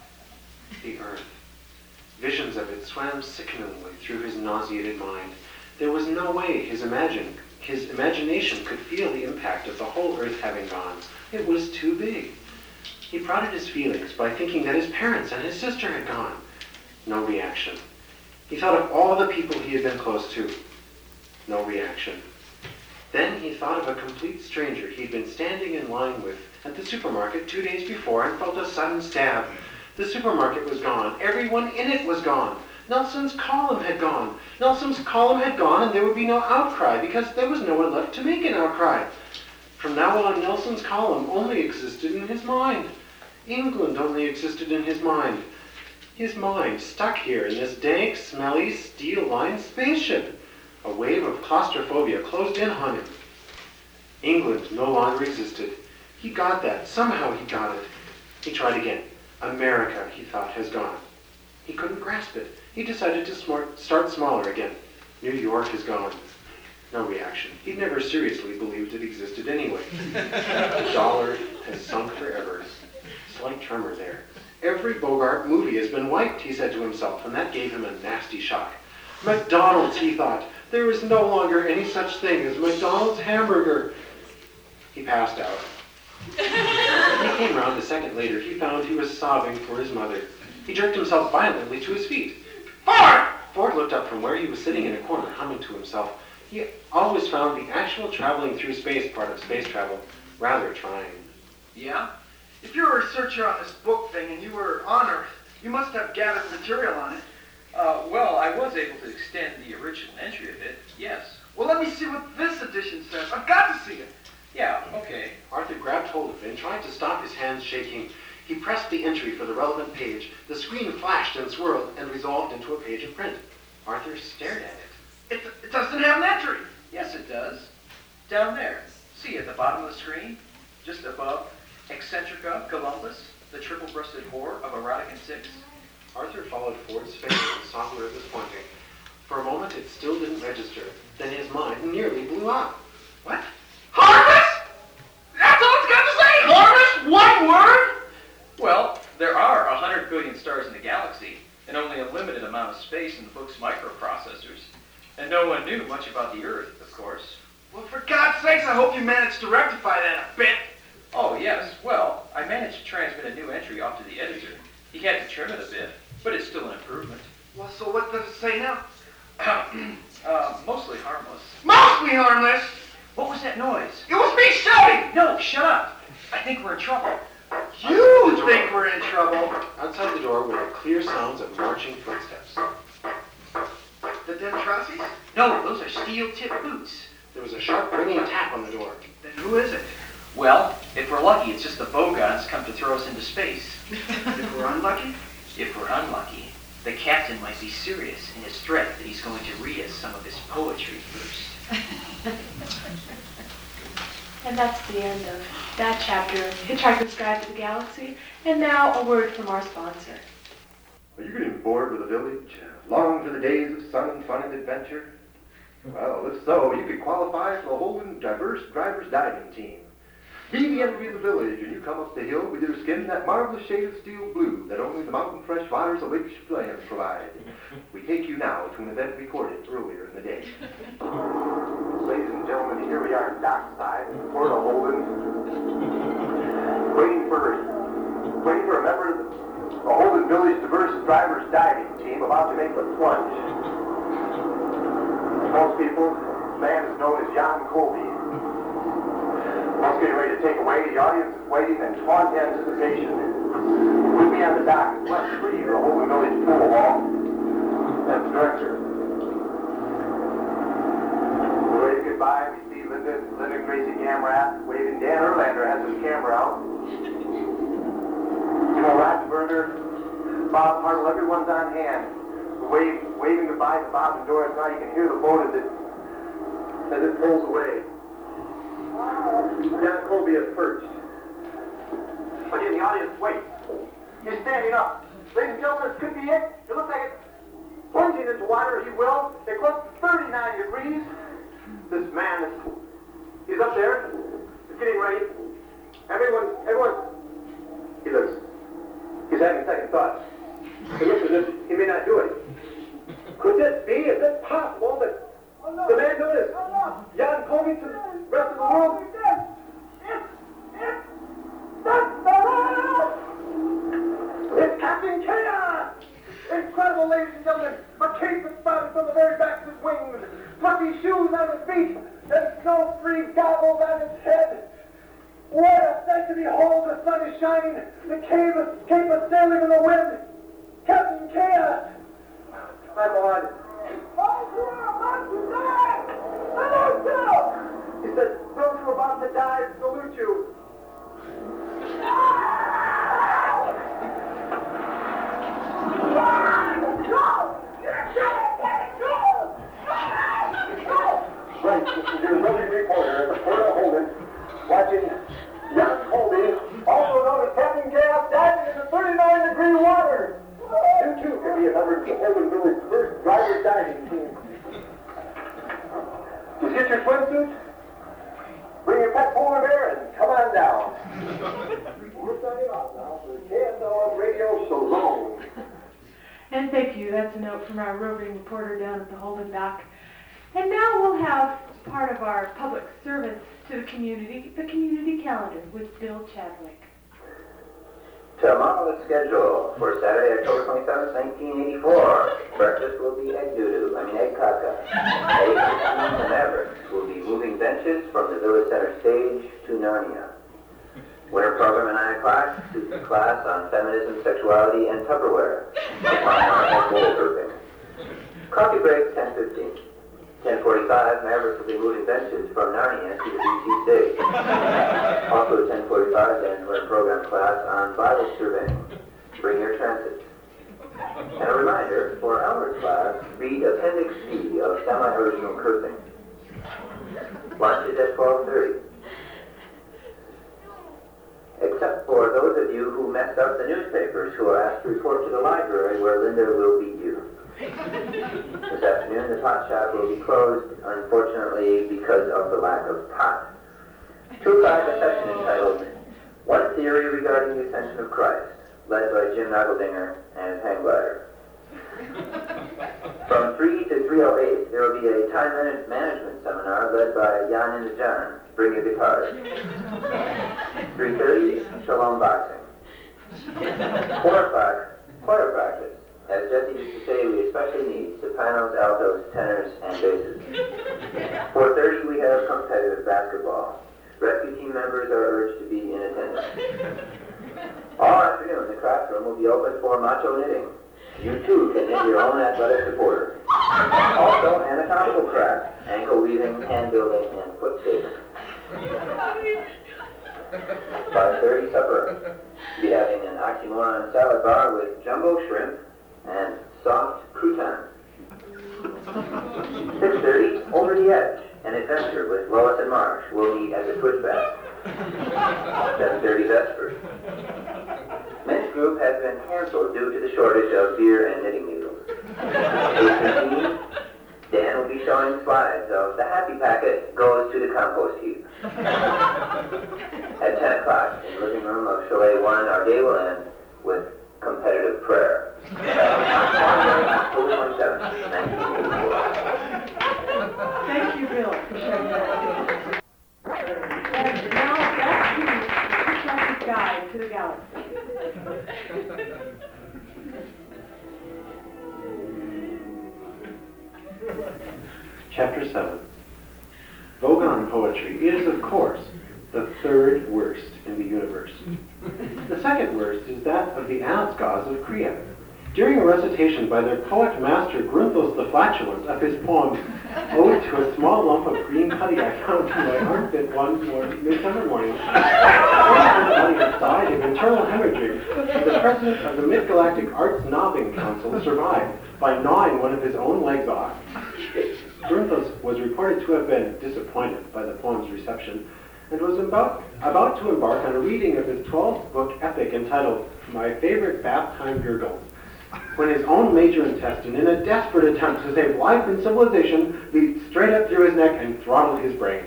The Earth. Visions of it swam sickeningly through his nauseated mind. There was no way his imagine, his imagination could feel the impact of the whole Earth having gone. It was too big. He prodded his feelings by thinking that his parents and his sister had gone. No reaction. He thought of all the people he had been close to. No reaction. Then he thought of a complete stranger he'd been standing in line with at the supermarket two days before and felt a sudden stab. The supermarket was gone. Everyone in it was gone. Nelson's column had gone. Nelson's column had gone, and there would be no outcry because there was no one left to make an outcry. From now on, Nelson's column only existed in his mind. England only existed in his mind. His mind stuck here in this dank, smelly, steel-lined spaceship. A wave of claustrophobia closed in on him. England no longer existed. He got that. Somehow he got it. He tried again. America, he thought, has gone. He couldn't grasp it. He decided to smart, start smaller again. New York is gone. No reaction. He'd never seriously believed it existed anyway. The dollar has sunk forever. Slight tremor there. Every Bogart movie has been wiped, he said to himself, and that gave him a nasty shock. McDonald's, he thought. There is no longer any such thing as McDonald's hamburger. He passed out. When he came round a second later, he found he was sobbing for his mother. He jerked himself violently to his feet. Ford! Ford looked up from where he was sitting in a corner, humming to himself. He always found the actual traveling through space part of space travel rather trying. Yeah? If you're a researcher on this book thing and you were on Earth, you must have gathered material on it. Uh, well, I was able to extend the original entry a bit, yes. Well, let me see what this edition says. I've got to see it. Yeah, okay. Arthur grabbed hold of it and tried to stop his hands shaking. He pressed the entry for the relevant page. The screen flashed and swirled and resolved into a page of print. Arthur stared at it. It, it doesn't have an entry. Yes, it does. Down there. See at the bottom of the screen? Just above Eccentrica Columbus, the triple-breasted whore of Erotica six. Arthur followed Ford's finger and saw where it was pointing. For a moment, it still didn't register. Then his mind nearly blew up. What? Harvest? That's all it's got to say? Harvest? One word? Well, there are a hundred billion stars in the galaxy, and only a limited amount of space in the book's microprocessors. And no one knew much about the Earth, of course. Well, for God's sakes, I hope you managed to rectify that a bit. Oh, yes. Well, I managed to transmit a new entry off to the editor. He had to trim it a bit, but it's still an improvement. what does it say now? Uh, mostly harmless. Mostly harmless. What was that noise? It was me shouting. No, shut up. I think we're in trouble. You think we're in trouble? Outside the door were clear sounds of marching footsteps. The Dentrossis? No, those are steel-tipped boots. There was a sharp ringing tap on the door. Then who is it? Well, if we're lucky, it's just the Vogons come to throw us into space. If we're unlucky? If we're unlucky, the captain might be serious in his threat that he's going to read us some of his poetry first. And that's the end of that chapter of Hitchhiker's Guide to the Galaxy. And now a word from our sponsor. Are you getting bored with the village? Long for the days of sun, fun, and adventure? Well, if so, you could qualify for the Holden Diverse Drivers Diving Team. Be the envy of the village, and you come up the hill with your skin that marvelous shade of steel blue that only the mountain fresh waters of Lake Chelan provide. We take you now to an event recorded earlier in the day. Ladies and gentlemen, here we are dockside in Port of Holden, waiting for, waiting for a member of the, the Holden Village Diverse Drivers Diving Team about to make the plunge. Most people, this man is known as John Colby. Once getting ready to take away, the audience is waiting in taut anticipation. With me on the dock is Les Free, the Holden Village pool hall, and the director. We're waving goodbye. We see Linda, Linda Gracie Gamrat waving. Dan Erlander has his camera out. You know, Ratsberger, Bob Hartle, everyone's on hand. Wave, waving goodbye to Bob and Doris. Now you can hear the boat as it, as it pulls away. John Colby is first. Again, the audience waits. He's standing up. Ladies and gentlemen, this could be it. It looks like it's plunging into water, if you will. It close to thirty-nine degrees. This man is, he's up there. He's getting ready. Everyone, everyone, he looks, he's having second thoughts. It looks as if he may not do it. Could this be, is it possible that the man known as John Colby to the rest of the world? It's Captain Chaos! Incredible, ladies and gentlemen. A cape is spotted from the very back of his wings, fluffy shoes on his feet, and snow-free goggles on his head. What a sight to behold! The sun is shining, the cape is, cape is sailing in the wind. Captain Chaos! I'm on. He said, those who are about to die salute you. Right, this is your roving reporter at the Port of Holden, watching John Colby, also known as Captain Chaos, diving into thirty-nine degree water. You too can be a member of the Holden Village First Driver Diving Team. Just get your swimsuits, bring your pet polar bear, and come on down. We're signing off now for K S L M Radio Salon. And thank you. That's a note from our roving reporter down at the Holden Dock. And now we'll have part of our public service to the community, the community calendar with Bill Chadwick. Tomorrow's schedule for Saturday, October twenty-seventh, nineteen eighty-four. Breakfast will be egg doo-doo, I mean egg caca. Eight fifteen, the Mavericks will be moving benches from the Village Center stage to Narnia. Winter program at nine o'clock, student class on feminism, sexuality, and Tupperware. Upon bowl grouping. Coffee break, ten fifteen. ten forty-five, Mavericks will be moving benches from Narnia to the B T stage. Also ten forty-five, then winter program class on Bible surveying. Bring your transit. And a reminder, for our class, read Appendix C of Semi-Original Cursing. Lunch is at twelve thirty. Except for those of you who messed up the newspapers who are asked to report to the library where Linda will beat you. This afternoon, the pot shop will be closed, unfortunately, because of the lack of pot. Two o'clock, a session entitled, One Theory Regarding the Ascension of Christ, led by Jim Nageldinger and his hang glider. From three to three oh eight, there will be a time management seminar led by Jan and John. Bring your guitars. three thirty, Shalom Boxing. four o'clock, choir practice. As Jesse used to say, we especially need sopranos, altos, tenors, and basses. four thirty, we have competitive basketball. Rescue team members are urged to be in attendance. All afternoon, the craft room will be open for macho knitting. You too can knit your own athletic supporter. Also, anatomical crafts, ankle weaving, hand building, and foot shaving. five thirty, supper. We'll be having an oxymoron salad bar with jumbo shrimp and soft croutons. six thirty, Over the Edge, an adventure with Lois and Marsh. We'll meet at the Switchback. seven thirty, Vespers. Men's group has been canceled due to the shortage of beer and knitting needles. eight fifteen, Dan will be showing slides of the Happy Packet goes to the compost heap. At ten o'clock, in the living room of Chalet one, our day will end with competitive prayer. October twenty-seventh, nineteen eighty-four. Thank you, Bill, for sharing that. And now back to the Hitchhiker's Guide to the Galaxy. Chapter seven. Vogon poetry is, of course, the third worst in the universe. The second worst is that of the Asgods of Krieg. During a recitation by their poet master Grunthos the Flatulent of his poem Ode to a Small Lump of Green Putty I Found in My Armpit One morning, Midsummer Morning, the audience died of internal hemorrhaging. The president of the Mid-Galactic Arts Knobbing Council survived by gnawing one of his own legs off. Grunthos was reported to have been disappointed by the poem's reception and was about, about to embark on a reading of his twelve-book epic entitled My Favorite Bath Time Gurgles, when his own major intestine, in a desperate attempt to save life and civilization, leaped straight up through his neck and throttled his brain.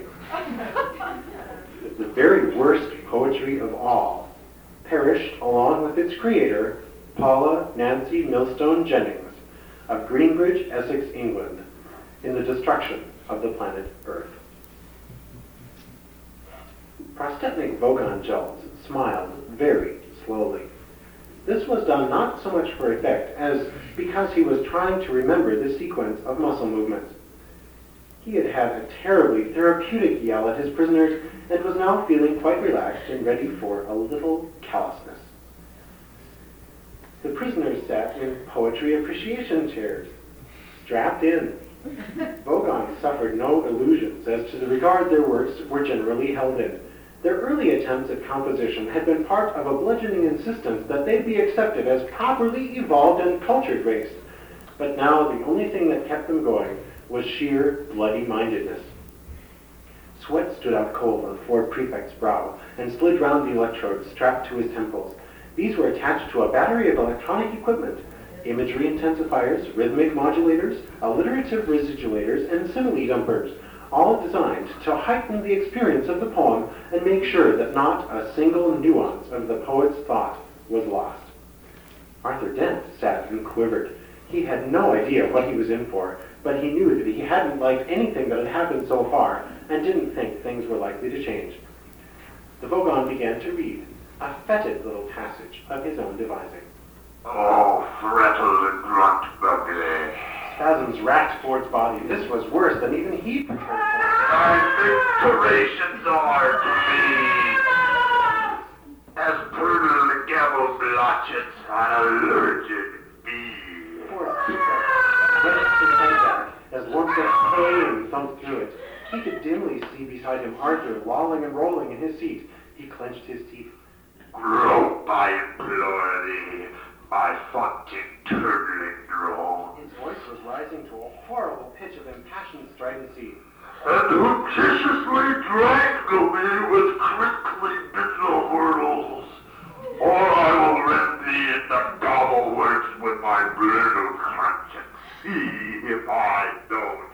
The very worst poetry of all perished along with its creator, Paula Nancy Millstone Jennings, of Greenbridge, Essex, England, in the destruction of the planet Earth. Prostetnik Vogon Jeltz smiled very slowly. This was done not so much for effect as because he was trying to remember the sequence of muscle movements. He had had a terribly therapeutic yell at his prisoners and was now feeling quite relaxed and ready for a little callousness. The prisoners sat in poetry appreciation chairs, strapped in. Vogon suffered no illusions as to the regard their works were generally held in. Their early attempts at composition had been part of a bludgeoning insistence that they be accepted as properly evolved and cultured race. But now the only thing that kept them going was sheer bloody-mindedness. Sweat stood out cold on Ford Prefect's brow and slid round the electrodes strapped to his temples. These were attached to a battery of electronic equipment, imagery intensifiers, rhythmic modulators, alliterative residulators, and simile dumpers, all designed to heighten the experience of the poem and make sure that not a single nuance of the poet's thought was lost. Arthur Dent sat and quivered. He had no idea what he was in for, but he knew that he hadn't liked anything that had happened so far and didn't think things were likely to change. The Vogon began to read a fetid little passage of his own devising. Oh, frettle the grunt buggy. Spasms racked Ford's body. This was worse than even he prepared for. Thy victorations are to me as brutal the gabble blotchets on a lurgid bee. Ford wrenched his head back as Lorca came and thumped through it. He could dimly see beside him Arthur lolling and rolling in his seat. He clenched his teeth. Grope, I implore thee, my fonting turbling drone. His voice was rising to a horrible pitch of impassioned stridency. And who viciously strangle me with crinkly bitter whirls, or I will rend thee in the gobble works with my brittle conscience. See if I don't.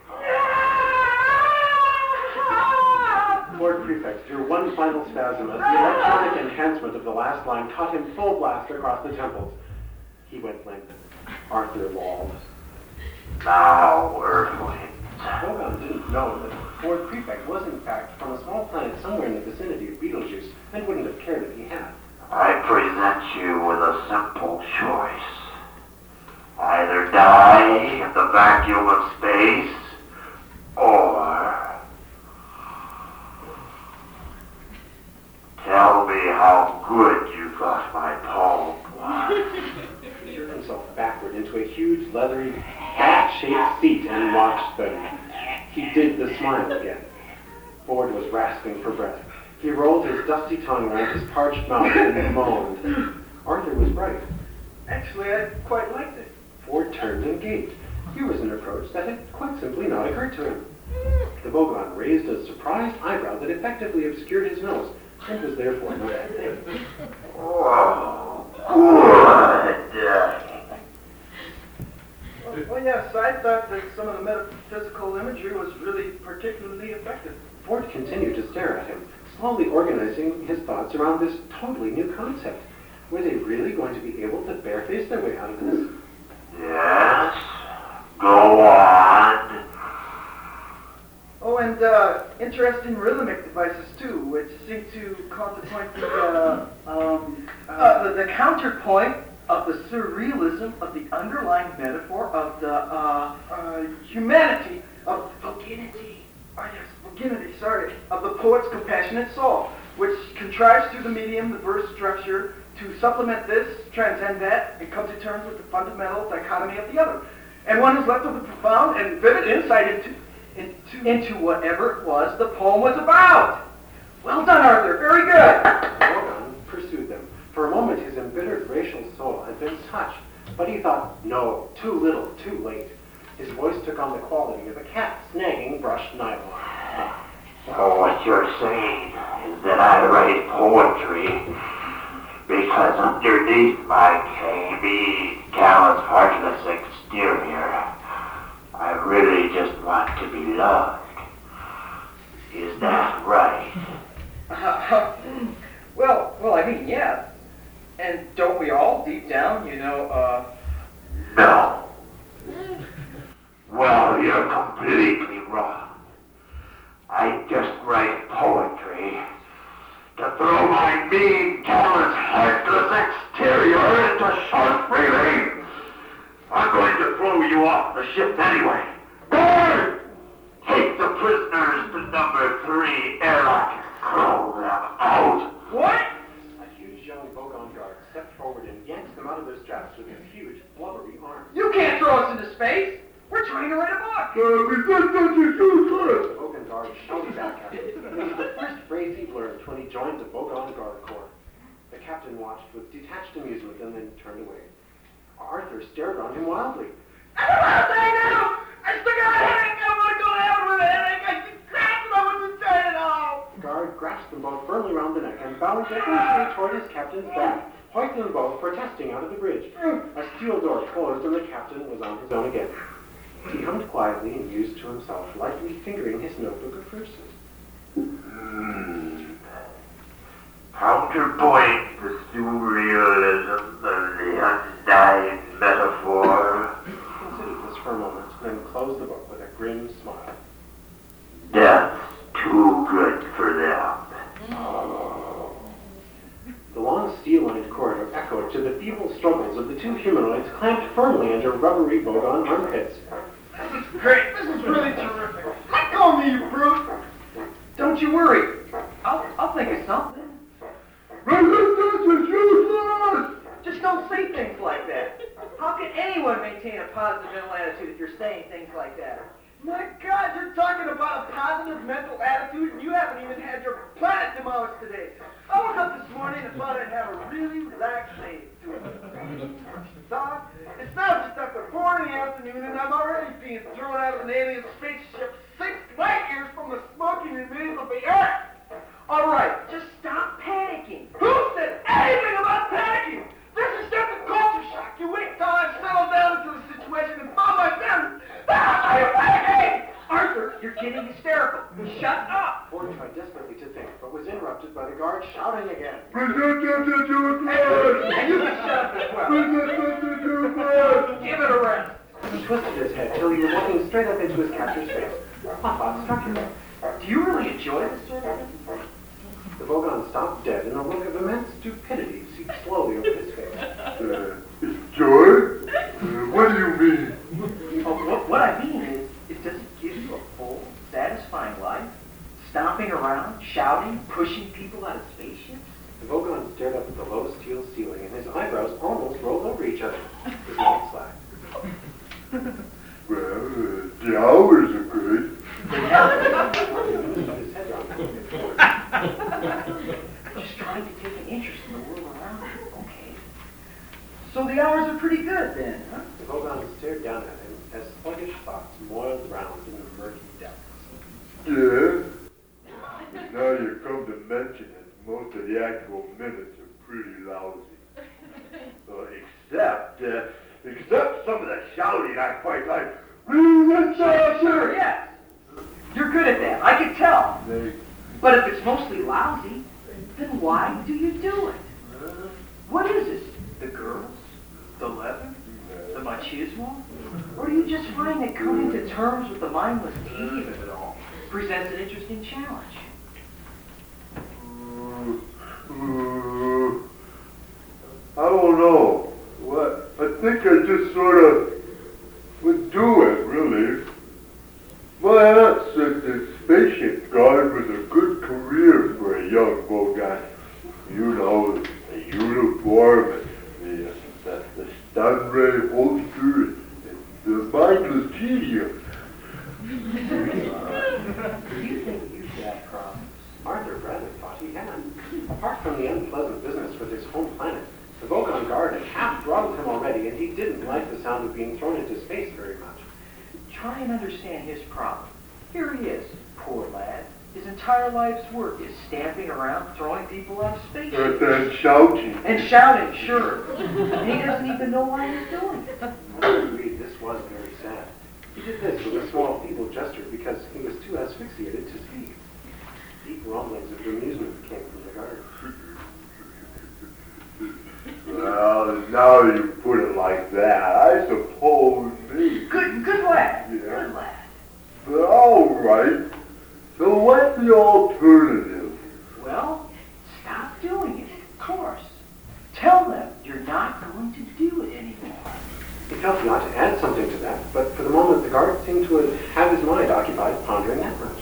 Ford Prefect drew one final spasm as the electronic enhancement of the last line caught him full blast across the temples. He went limp. Arthur lolled. Now, Earthlings. Vogon didn't know that Ford Prefect was in fact from a small planet somewhere in the vicinity of Betelgeuse and wouldn't have cared if he had. I present you with a simple choice. die in the vacuum of space, or tell me how good you thought my poem was. He threw himself backward into a huge, leathery, hat-shaped seat and watched them. He did the smile again. Ford was rasping for breath. He rolled his dusty tongue around his parched mouth and moaned. Arthur was right. Actually, I quite liked it. Ford turned and gaped. Here was an approach that had quite simply not occurred to him. The Vogon raised a surprised eyebrow that effectively obscured his nose, and was therefore no bad thing. Oh, good. Well, yes, I thought that some of the metaphysical imagery was really particularly effective. Ford continued to stare at him, slowly organizing his thoughts around this totally new concept. Were they really going to be able to bareface their way out of this? Yes, go on. Oh, and uh, interesting rhythmic devices too, which seem to constitute the, uh, um, uh, uh, the, the counterpoint of the surrealism of the underlying metaphor of the uh, uh, humanity of virginity. Oh yes, virginity, sorry, of the poet's compassionate soul, which contrives through the medium, the verse structure, to supplement this, transcend that, and come to terms with the fundamental dichotomy of the other. And one is left with a profound and vivid insight into, into, into whatever it was the poem was about. Well done, Arthur. Very good. Vogon pursued them. For a moment, his embittered racial soul had been touched, but he thought, no, too little, too late. His voice took on the quality of a cat snagging brushed nylon. So what you're saying is that I write poetry because underneath my K B, callous, heartless exterior, I really just want to be loved. Is that right? Uh, well, well, I mean, yeah. And don't we all, deep down, you know, uh... No. Well, you're completely wrong. I just write poetry to throw my mean, callous, heartless exterior into sharp relief. I'm going to throw you off the ship anyway. Guard! Take the prisoners to number three airlock and throw them out. What? A huge young Vogon guard stepped forward and yanked them out of their straps with his huge, blubbery arms. You can't throw us into space! We're trying to write a book! Uh, The Vogon guard shouted back at him. It was the first phrase he learned when he joined the Vogon Guard Corps. The captain watched with detached amusement and then turned away. Arthur stared around him wildly. I don't know what to say now! I still got a headache! I want to go to hell with a headache! I just crap and I wasn't saying it all! The guard grasped them both firmly round the neck and bowed deferentially toward his captain's back, hoisting them both protesting out of the bridge. A steel door closed and the captain was on his own again. He hummed quietly and mused to himself, lightly fingering his notebook of verses. Hmm. Counterpoint the surrealism of the undying metaphor. He considered this for a moment, then closed the book with a grim smile. Death's too good for them. The long steel-lined corridor echoed to the feeble struggles of the two humanoids clamped firmly under rubbery Vogon armpits. This is great. This is really terrific. Let go of me, you brute. Don't you worry. I'll, I'll think of something. Resistance is useless! Just don't say things like that. How can anyone maintain a positive mental attitude if you're saying things like that? My God, you're talking about a positive mental attitude and you haven't even had your planet demolished today. I woke up this morning and thought I'd have a really relaxed day. Doc, it's now just after four in the afternoon and I'm already being thrown out of an alien spaceship six light years from the smoking remains of the Earth. All right, just stop panicking. Who said anything about panicking? This is just a culture shock. You wait till I settle down into the situation and found my parents. Ah, are you panicking? Arthur, you're getting hysterical. Shut up. Ford tried desperately to think, but was interrupted by the guard shouting again. Resistance is useless! And you can shut up as well. Resistance is useless! Give it a rest. He twisted his head till he was looking straight up into his captor's face. A thought struck him. Do you really enjoy this sort of thing? The Vogon stopped dead, and a look of immense stupidity seeped slowly over his face. Uh, joy? Uh, what do you mean? mean? Oh, what, what I mean is, is does it give you a full, satisfying life? Stomping around, shouting, pushing people out of spaceships? The Vogon stared up at the low steel ceiling, and his eyebrows almost rolled over each other. His mouth slacked. Well, uh, the hours are good. His head around. Just trying to take an interest in the world around you, okay? So the hours are pretty good then, huh? The Vogon stared down at him as sluggish thoughts moiled around in the murky depths. Yeah. Now you come to mention it, most of the actual minutes are pretty lousy. Uh, except, uh, except some of the shouting I quite like. Sure, sure, yes. You're good at that, I can tell. They, But if it's mostly lousy, then why do you do it? What is it? The girls? The leather? The machismo? Or do you just find that coming to terms with the mindless tedium of it all presents an interesting challenge? uh, uh, I don't know. What? I think I just sort of would do it, really. My aunt said that spaceship guard was a good career for a young Vogon. You know, the uniform, and the, the, the stun ray holster, and the mindless tedium. Do you think you've got problems? Arthur Bradley thought he had. Apart from the unpleasant business with his home planet, the Vogon guard had half throttled him already, and he didn't like the sound of being thrown into space very much. Try and understand his problem. Here he is, poor lad. His entire life's work is stamping around, throwing people out of space. And then shouting. And shouting, sure. And he doesn't even know why he's doing it. Arthur agreed this was very sad. He did this with a small, feeble gesture because he was too asphyxiated to speak. Deep rumblings of amusement came from the guard. Well, now you put it like that, I suppose me. Good, good lad. Yeah. Good lad. But all right. So what's the alternative? Well, stop doing it, of course. Tell them you're not going to do it anymore. He felt he ought to add something to that, but for the moment the guard seemed to have his mind occupied pondering that much.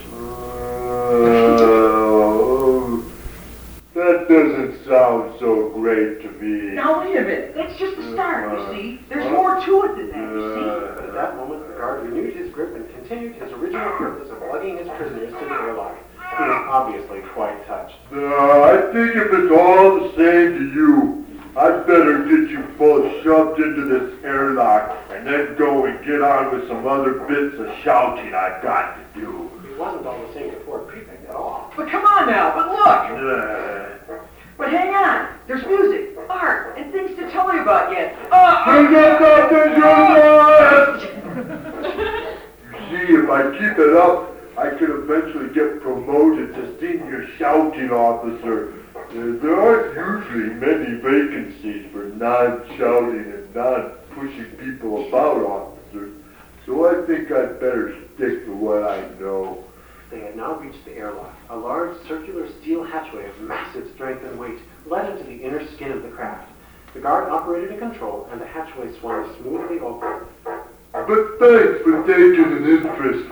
Uh, that doesn't sound so great to me. Now wait a minute. That's just the start, you see. There's more to it than that, you see. But at that moment the guard renewed his grip and continued his original purpose of lugging his prisoners to the airlock. He was obviously quite touched. Uh, I think if it's all the same to you, I'd better get you both shoved into this airlock and then go and get on with some other bits of shouting I've got to do. It wasn't all the same to Fort Prefect at all. But come on now, but look! Uh, But hang on. There's music, art, and things to tell you about yet. Uh, Bring up the You see, if I keep it up, I could eventually get promoted to senior shouting officer. Uh, there aren't usually many vacancies for non-shouting and non-pushing people about officers, so I think I'd better stick to what I know. They had now reached the airlock. A large circular steel hatchway of massive strength and weight led into the inner skin of the craft. The guard operated a control, and the hatchway swung smoothly open. But thanks for taking an interest.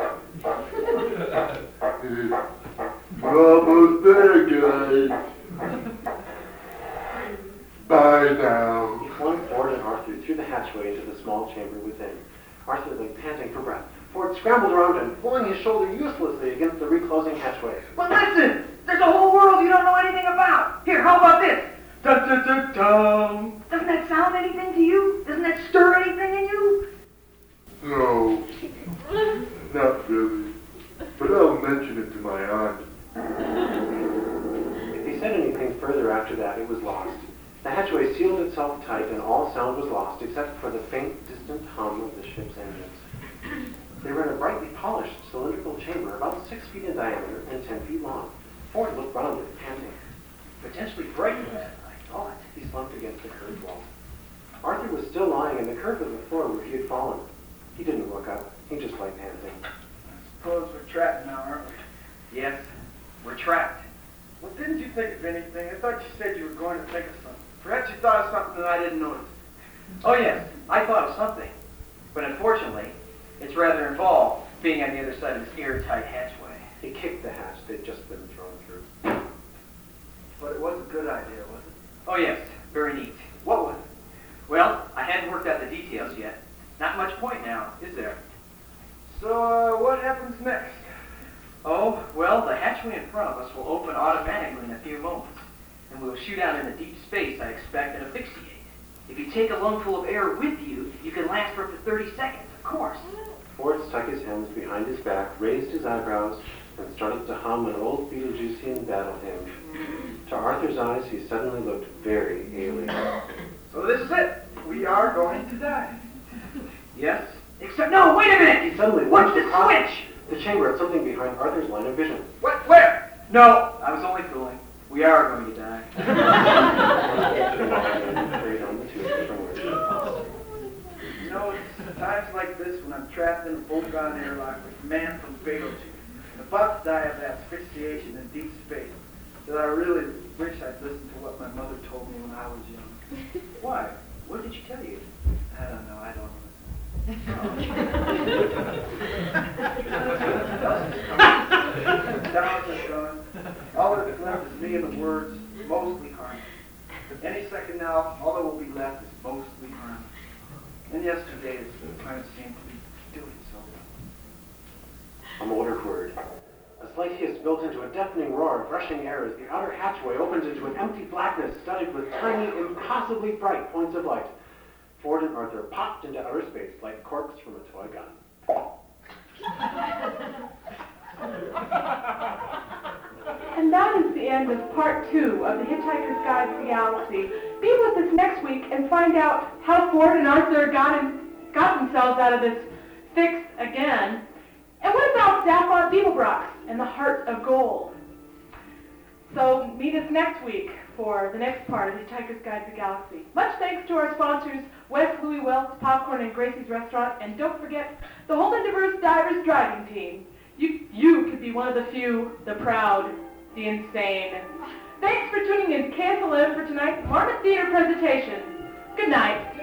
We're almost there, guys. Bye now. He flung Ford and Arthur through the hatchway into the small chamber within. Arthur lay panting for breath. Ford scrambled around and flung his shoulder uselessly against the reclosing hatchway. But listen! There's a whole world you don't know anything about. Here, how about this? Dun dun dun dun. Doesn't that sound anything to you? Doesn't that stir anything in you? No, not really. But I'll mention it to my aunt. If he said anything further after that, it was lost. The hatchway sealed itself tight, and all sound was lost except for the faint, distant hum of the ship's engines. They were in a brightly polished, cylindrical chamber about six feet in diameter and ten feet long. Ford looked round it, panting. Potentially frightening, I thought. He slumped against the curved wall. Arthur was still lying in the curve of the floor where he had fallen. He didn't look up. He just lay panting. Suppose we're trapped now, aren't we? Yes, we're trapped. Well, didn't you think of anything? I thought you said you were going to think of something. Perhaps you thought of something that I didn't notice. Oh yes, I thought of something. But unfortunately, it's rather involved being on the other side of this airtight hatchway. He kicked the hatch they'd just been thrown through. But it was a good idea, wasn't it? Oh yes, very neat. What was it? Well, I hadn't worked out the details yet. Not much point now, is there? So, uh, what happens next? Oh, well, the hatchway in front of us will open automatically in a few moments, and we'll shoot out into deep space, I expect, and asphyxiate. If you take a lungful of air with you, you can last for up to thirty seconds, of course. Ford stuck his hands behind his back, raised his eyebrows, and started to hum an old Beetlejuicean battle hymn. To Arthur's eyes, he suddenly looked very alien. So this is it. We are going to die. Yes? Except, no, wait a minute! He suddenly What's lunged the across switch? the chamber at something behind Arthur's line of vision. What? Where? No, I was only fooling. We are going to die. You know, it's times like this when I'm trapped in a Volgon airlock with the man from Beetlejuice, about to die of asphyxiation in deep space, that I really wish I'd listened to what my mother told me when I was young. Why? What did she tell you? I don't know, I don't know. Down is gone. All that's left is me and the words, mostly harmless. Any second now, all that will be left is mostly harmless. And yesterday, it kind of seemed to be doing so. A motor whirred. A slight hiss built into a deafening roar of rushing air as the outer hatchway opened into an empty blackness studded with tiny, impossibly bright points of light. Ford and Arthur popped into outer space like corks from a toy gun. And that is the end of part two of the Hitchhiker's Guide to the Galaxy. Be with us next week and find out how Ford and Arthur got, in, got themselves out of this fix again. And what about Zaphod Beeblebrox and the Heart of Gold? So meet us next week for the next part of Hitchhiker's Guide to the Galaxy. Much thanks to our sponsors, West Louis Wells Popcorn and Gracie's Restaurant, and don't forget the Holden Diverse Divers Driving Team. You, you could be one of the few, the proud, the insane. Thanks for tuning in to K S L M for tonight's Marmot Theater presentation. Good night.